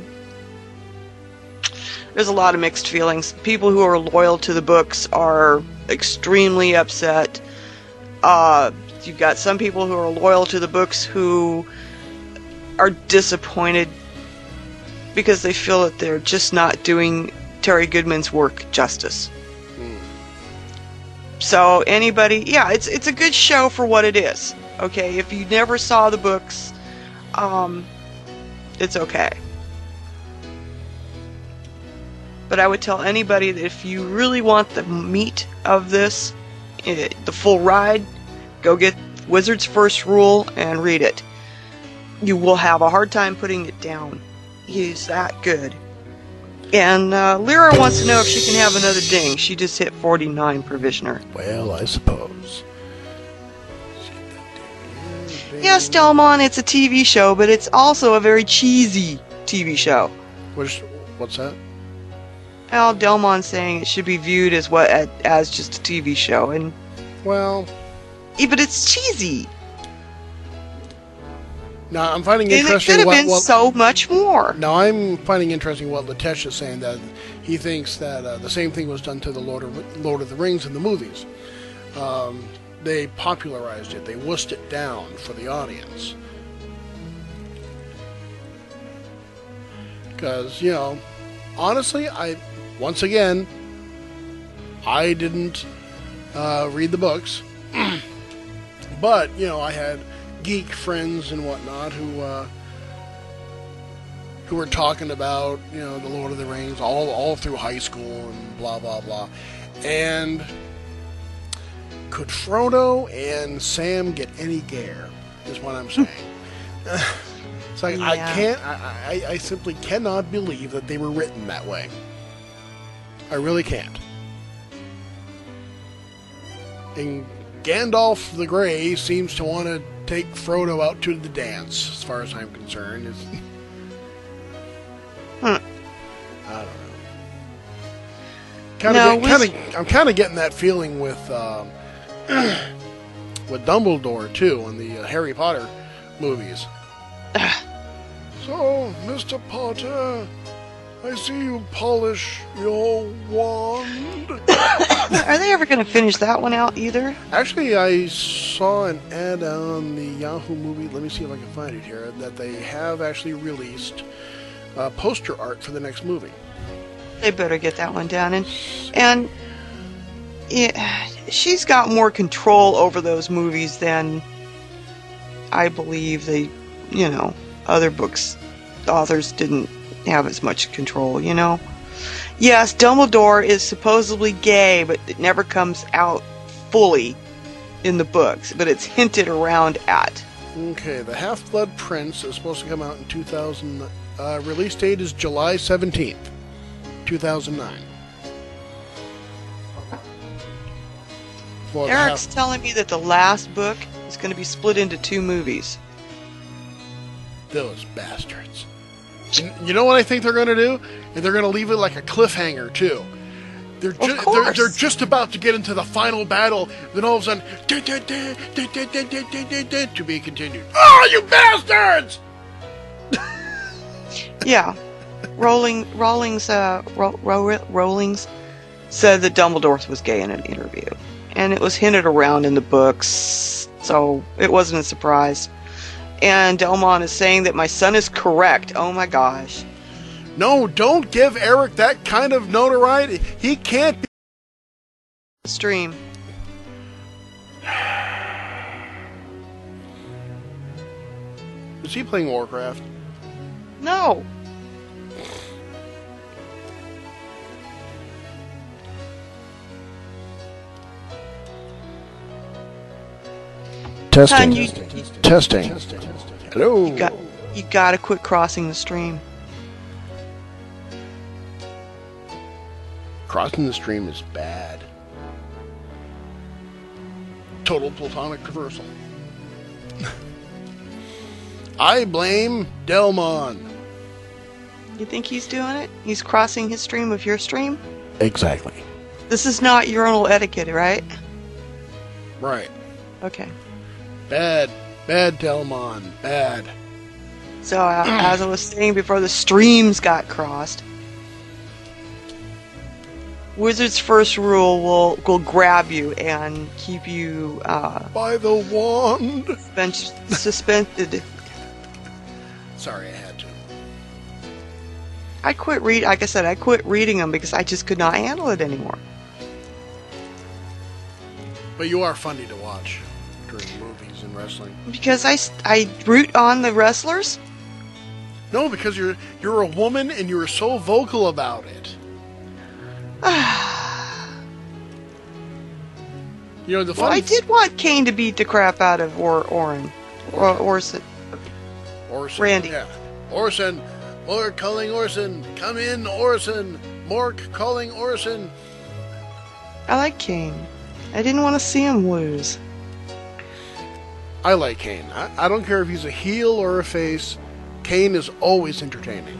there's a lot of mixed feelings. People who are loyal to the books are extremely upset. You've got some people who are loyal to the books who are disappointed because they feel that they're just not doing Terry Goodman's work justice. So anybody, yeah, it's a good show for what it is. Okay, if you never saw the books, it's okay. But I would tell anybody that if you really want the meat of this, the full ride, go get Wizard's First Rule and read it. You will have a hard time putting it down. He's that good. And Lyra wants to know if she can have another ding. She just hit 49 provisioner. Well, I suppose. Yes, Delmon, it's a TV show, but it's also a very cheesy TV show. What's that? Well, Delmon's saying it should be viewed as just a TV show, and well, yeah, but it's cheesy. Now I'm finding And interesting. it could have been so much more. Now I'm finding interesting what Latesh is saying, that he thinks that the same thing was done to the Lord of the Rings in the movies. They popularized it. They wussed it down for the audience. Because, you know, honestly, once again, I didn't read the books. But, you know, I had geek friends and whatnot who were talking about, you know, the Lord of the Rings all through high school and blah blah blah. And could Frodo and Sam get any gayer? Is what I'm saying. It's like, yeah. I simply cannot believe that they were written that way. I really can't. And Gandalf the Grey seems to want to take Frodo out to the dance, as far as I'm concerned. I don't know. I'm kind of getting that feeling with Dumbledore too in the Harry Potter movies. So, Mr. Potter, I see you polish your wand. Are they ever going to finish that one out either? Actually, I saw an ad on the Yahoo movie. Let me see if I can find it here. That they have actually released poster art for the next movie. They better get that one down. And she's got more control over those movies than I believe other books authors didn't have as much control, you know. Yes, Dumbledore is supposedly gay, but it never comes out fully in the books, but it's hinted around at. Okay, The Half-Blood Prince is supposed to come out in 2000. Release date is July 17th, 2009. Eric's telling me that the last book is going to be split into 2 movies. Those bastards. You know what I think they're going to do? And they're going to leave it like a cliffhanger, too. They're just about to get into the final battle, then all of a sudden, to be continued. Oh, you bastards! Yeah. Rowlings said that Dumbledore was gay in an interview. And it was hinted around in the books. so it wasn't a surprise. And Delmon is saying that my son is correct. Oh my gosh. No, don't give Eric that kind of notoriety. He can't be. Stream. Is he playing Warcraft? No. Testing. Son, you Testing. Hello. you gotta quit crossing the stream. Crossing the stream is bad. Total platonic traversal. I blame Delmon. You think he's doing it? He's crossing his stream of your stream? Exactly. This is not urinal etiquette, right? Right. Okay. Bad Delmon. Bad. So, as I was saying before the streams got crossed, Wizard's first rule will grab you and keep you By the wand. suspended. Sorry, I had to. Like I said, I quit reading them because I just could not handle it anymore. But you are funny to watch during movies and wrestling. Because I root on the wrestlers? No, because you're a woman and you're so vocal about it. You know, the Well, funny I did want Kane to beat the crap out of Orson. Orson. Randy. Yeah. Orson. Mork calling Orson. Come in, Orson. Mork calling Orson. I like Kane. I didn't want to see him lose. I like Kane. I don't care if he's a heel or a face. Kane is always entertaining.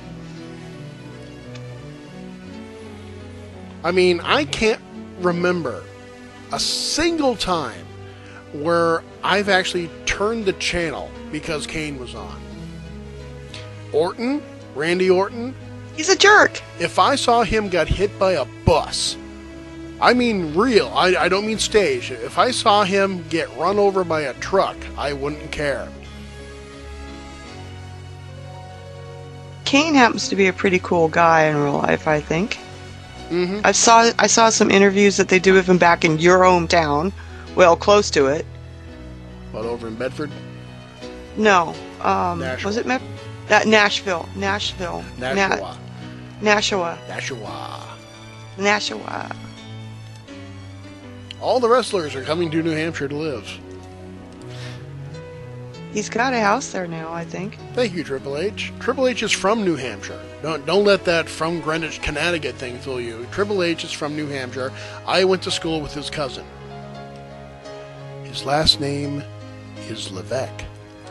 I mean, I can't remember a single time where I've actually turned the channel because Kane was on. Orton, Randy Orton, He's a jerk. if I saw him get hit by a bus, I mean real, I don't mean stage. If I saw him get run over by a truck, I wouldn't care. Kane happens to be a pretty cool guy in real life, I think. Mm-hmm. I saw some interviews that they do with him back in your hometown. Well, close to it. But over in Bedford? No. Nashua. Was it Nashville? Nashua. Nashua. Nashua. Nashua. All the wrestlers are coming to New Hampshire to live. He's got a house there now, I think. Thank you, Triple H. Triple H is from New Hampshire. Don't let that from Greenwich, Connecticut thing fool you. Triple H is from New Hampshire. I went to school with his cousin. His last name is Levesque.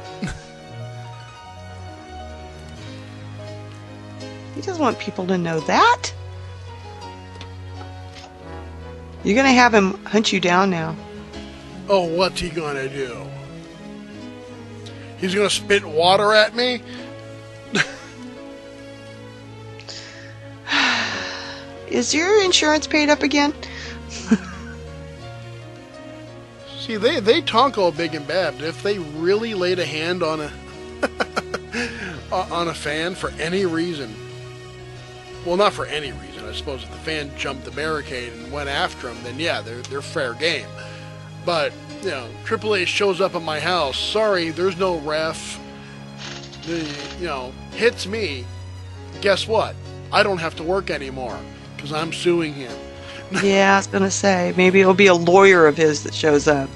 He doesn't want people to know that. You're gonna have him hunt you down now. Oh, what's he gonna do? He's gonna spit water at me? Is your insurance paid up again? See, they talk all big and bad, but if they really laid a hand on a on a fan for any reason, well, not for any reason, I suppose if the fan jumped the barricade and went after him, then yeah, they're fair game. But, you know, Triple H shows up at my house, sorry, there's no ref, hits me, guess what? I don't have to work anymore, because I'm suing him. Yeah, I was gonna say, maybe it'll be a lawyer of his that shows up.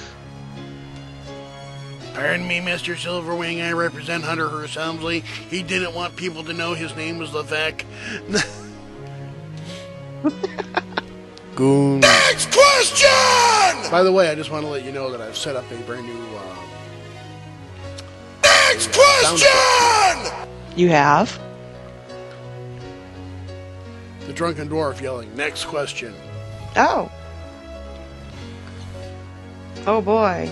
Pardon me, Mr. Silverwing, I represent Hunter Hearst Helmsley. He didn't want people to know his name was Levesque. Goon. Next question! By the way, I just want to let you know that I've set up a brand new Next question! You have? the drunken dwarf yelling, next question. Oh. Oh boy.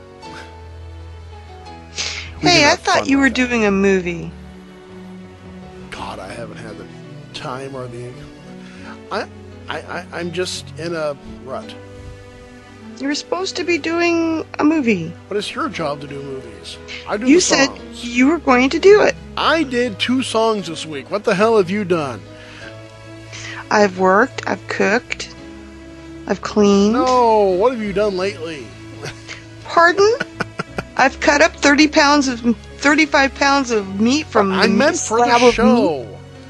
We Hey, did I have thought fun you were with that. doing a movie. God, I haven't had the time or the... I'm just in a rut. You were supposed to be doing a movie. But it's your job to do movies. I do You the said songs. you were going to do it. I did 2 songs this week. What the hell have you done? I've worked, I've cooked, I've cleaned. No, what have you done lately? Pardon? I've cut up 35 pounds of meat from I the meant for slab the of meat. show.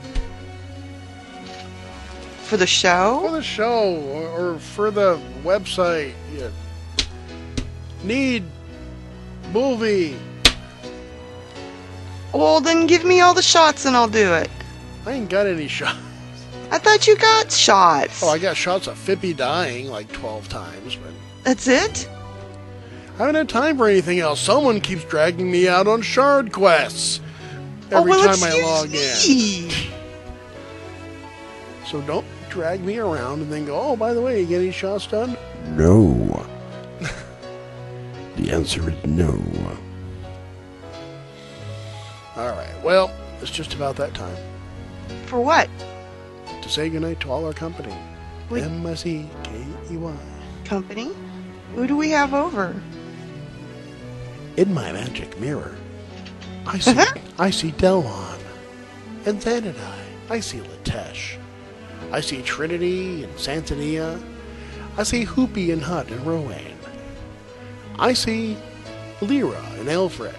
For the show? For the show, or for the website. Yeah. Need movie. Well, then give me all the shots and I'll do it. I ain't got any shots. I thought you got shots. Oh, I got shots of Fippy dying like 12 times, but That's it? I haven't had time for anything else. Someone keeps dragging me out on shard quests every time I log in. So don't drag me around and then go, oh, by the way, you get any shots done? No. The answer is no. Alright, well, it's just about that time For what? to say goodnight to all our company. Wait. M-I-C-K-E-Y. Company? Who do we have over? In my magic mirror, I see Delon and Xanadai. I see Latesh. I see Trinity and Santania. I see Hoopy and Hut and Rowan. I see Lyra and Alfred.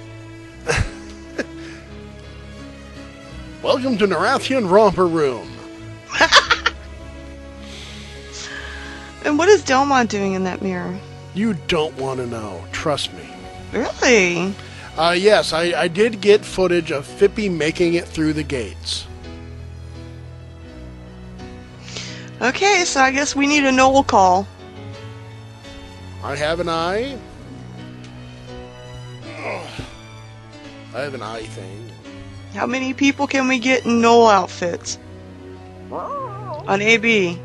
Welcome to Narathian Romper Room. And what is Delmont doing in that mirror? You don't want to know. Trust me. Really? Yes, I did get footage of Fippy making it through the gates. Okay, so I guess we need a Noel call. I have an eye. I have an eye thing. How many people can we get in Noel outfits? On AB.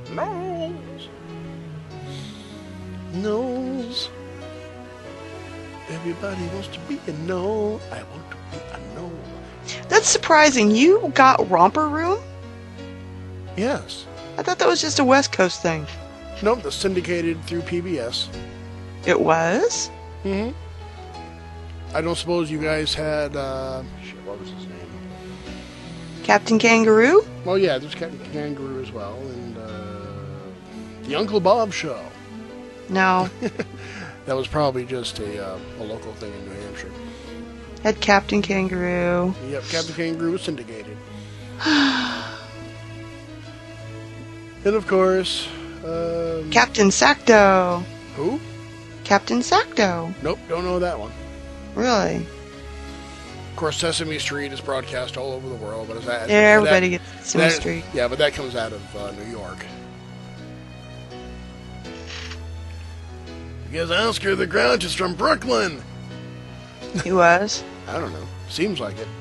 Nose. Everybody wants to be a Noel. I want to be a Noel. That's surprising. You got Romper Room? Yes. I thought that was just a West Coast thing. Nope, that's syndicated through PBS. It was? Mm-hmm. I don't suppose you guys had, what was his name? Captain Kangaroo? Well, yeah, there's Captain Kangaroo as well, and, the Uncle Bob Show. No. That was probably just a local thing in New Hampshire. Had Captain Kangaroo. Yep, Captain Kangaroo was syndicated. And of course, Captain Sacto. who? Captain Sacto. Nope, don't know that one. Really? Of course, Sesame Street is broadcast all over the world, but is that? Yeah, everybody gets Sesame that- Street. Yeah, but that comes out of New York. Because Oscar the Grouch is from Brooklyn. He was. I don't know. Seems like it.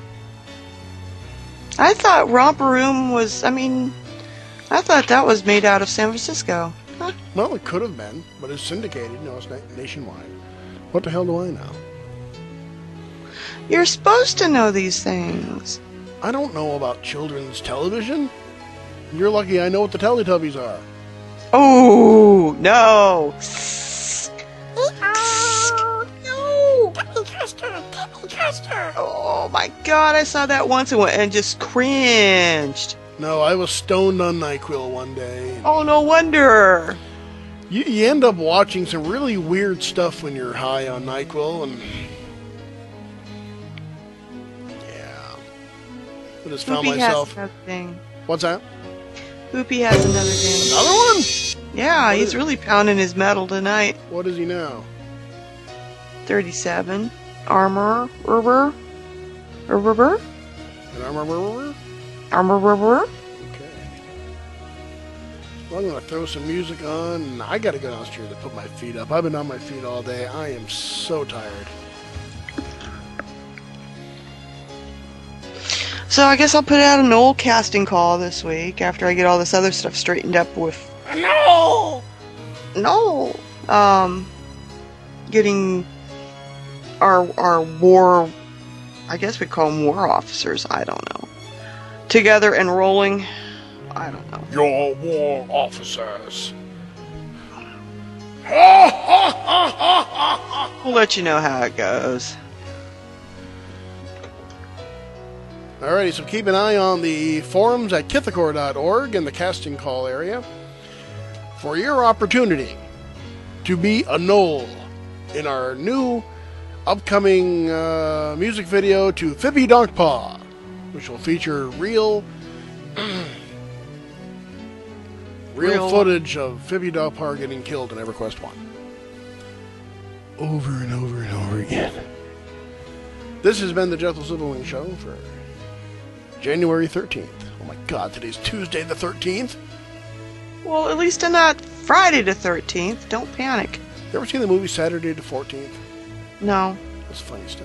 I thought Romper Room was, I thought that was made out of San Francisco. Huh? Well, it could have been, but it's syndicated. No, it's nationwide. What the hell do I know? You're supposed to know these things. I don't know about children's television. You're lucky I know what the Teletubbies are. Oh, no. Oh my god, I saw that once and just cringed. No, I was stoned on NyQuil one day. Oh, no wonder. You end up watching some really weird stuff when you're high on NyQuil, and yeah, I just found Hoopy myself. has another thing. What's that? Hoopy has another thing. Another one? Yeah, What he's is- really pounding his metal tonight. What is he now? 37. Armor. Rubber. Rubber. An armor. Armor. Rubber. Okay. Well, I'm gonna throw some music on, and I gotta go downstairs to put my feet up. I've been on my feet all day. I am so tired. So I guess I'll put out an old casting call this week after I get all this other stuff straightened up with. No! Getting our war, I guess we call them war officers, I don't know, together and rolling. I don't know. Your war officers We'll let you know how it goes. Alrighty, so keep an eye on the forums at kithakor.org in the casting call area for your opportunity to be a Knoll in our new upcoming music video to Phippy Donkpaw, which will feature real footage of Phippy Donkpaw getting killed in EverQuest 1. Over and over and over again. This has been the Jethro Silverwing Show for January 13th. Oh my god, today's Tuesday the 13th? Well, at least not Friday the 13th. Don't panic. You ever seen the movie Saturday the 14th? No. That's funny stuff.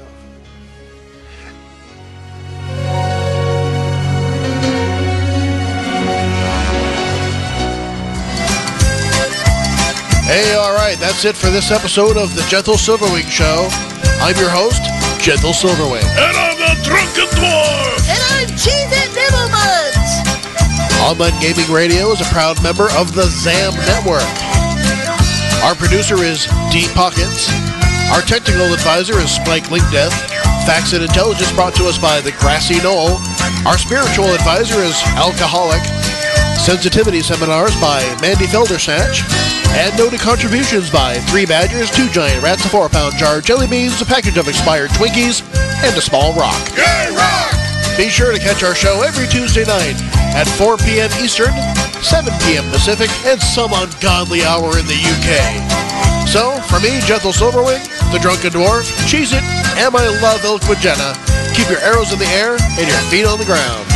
Hey, alright, that's it for this episode of the Jethro Silverwing Show. I'm your host, Jethro Silverwing. And I'm the Drunken Dwarf! And I'm Cheese and Nibblebuds! Online Gaming Radio is a proud member of the ZAM Network. Our producer is D Pockets. Our technical advisor is Spike Linkdeath. Facts and Intelligence brought to us by the Grassy Knoll. Our spiritual advisor is Alcoholic. Sensitivity seminars by Mandy Feldersatch. And noted contributions by 3 Badgers, 2 Giant Rats, a 4-pound jar of jelly beans, a package of expired Twinkies, and a small rock. Yay, rock! Be sure to catch our show every Tuesday night at 4 p.m. Eastern, 7 p.m. Pacific, and some ungodly hour in the UK. So, for me, Jethro Silverwing, the Drunken Dwarf, Cheez-It, and my love Ilk Magenta, keep your arrows in the air and your feet on the ground.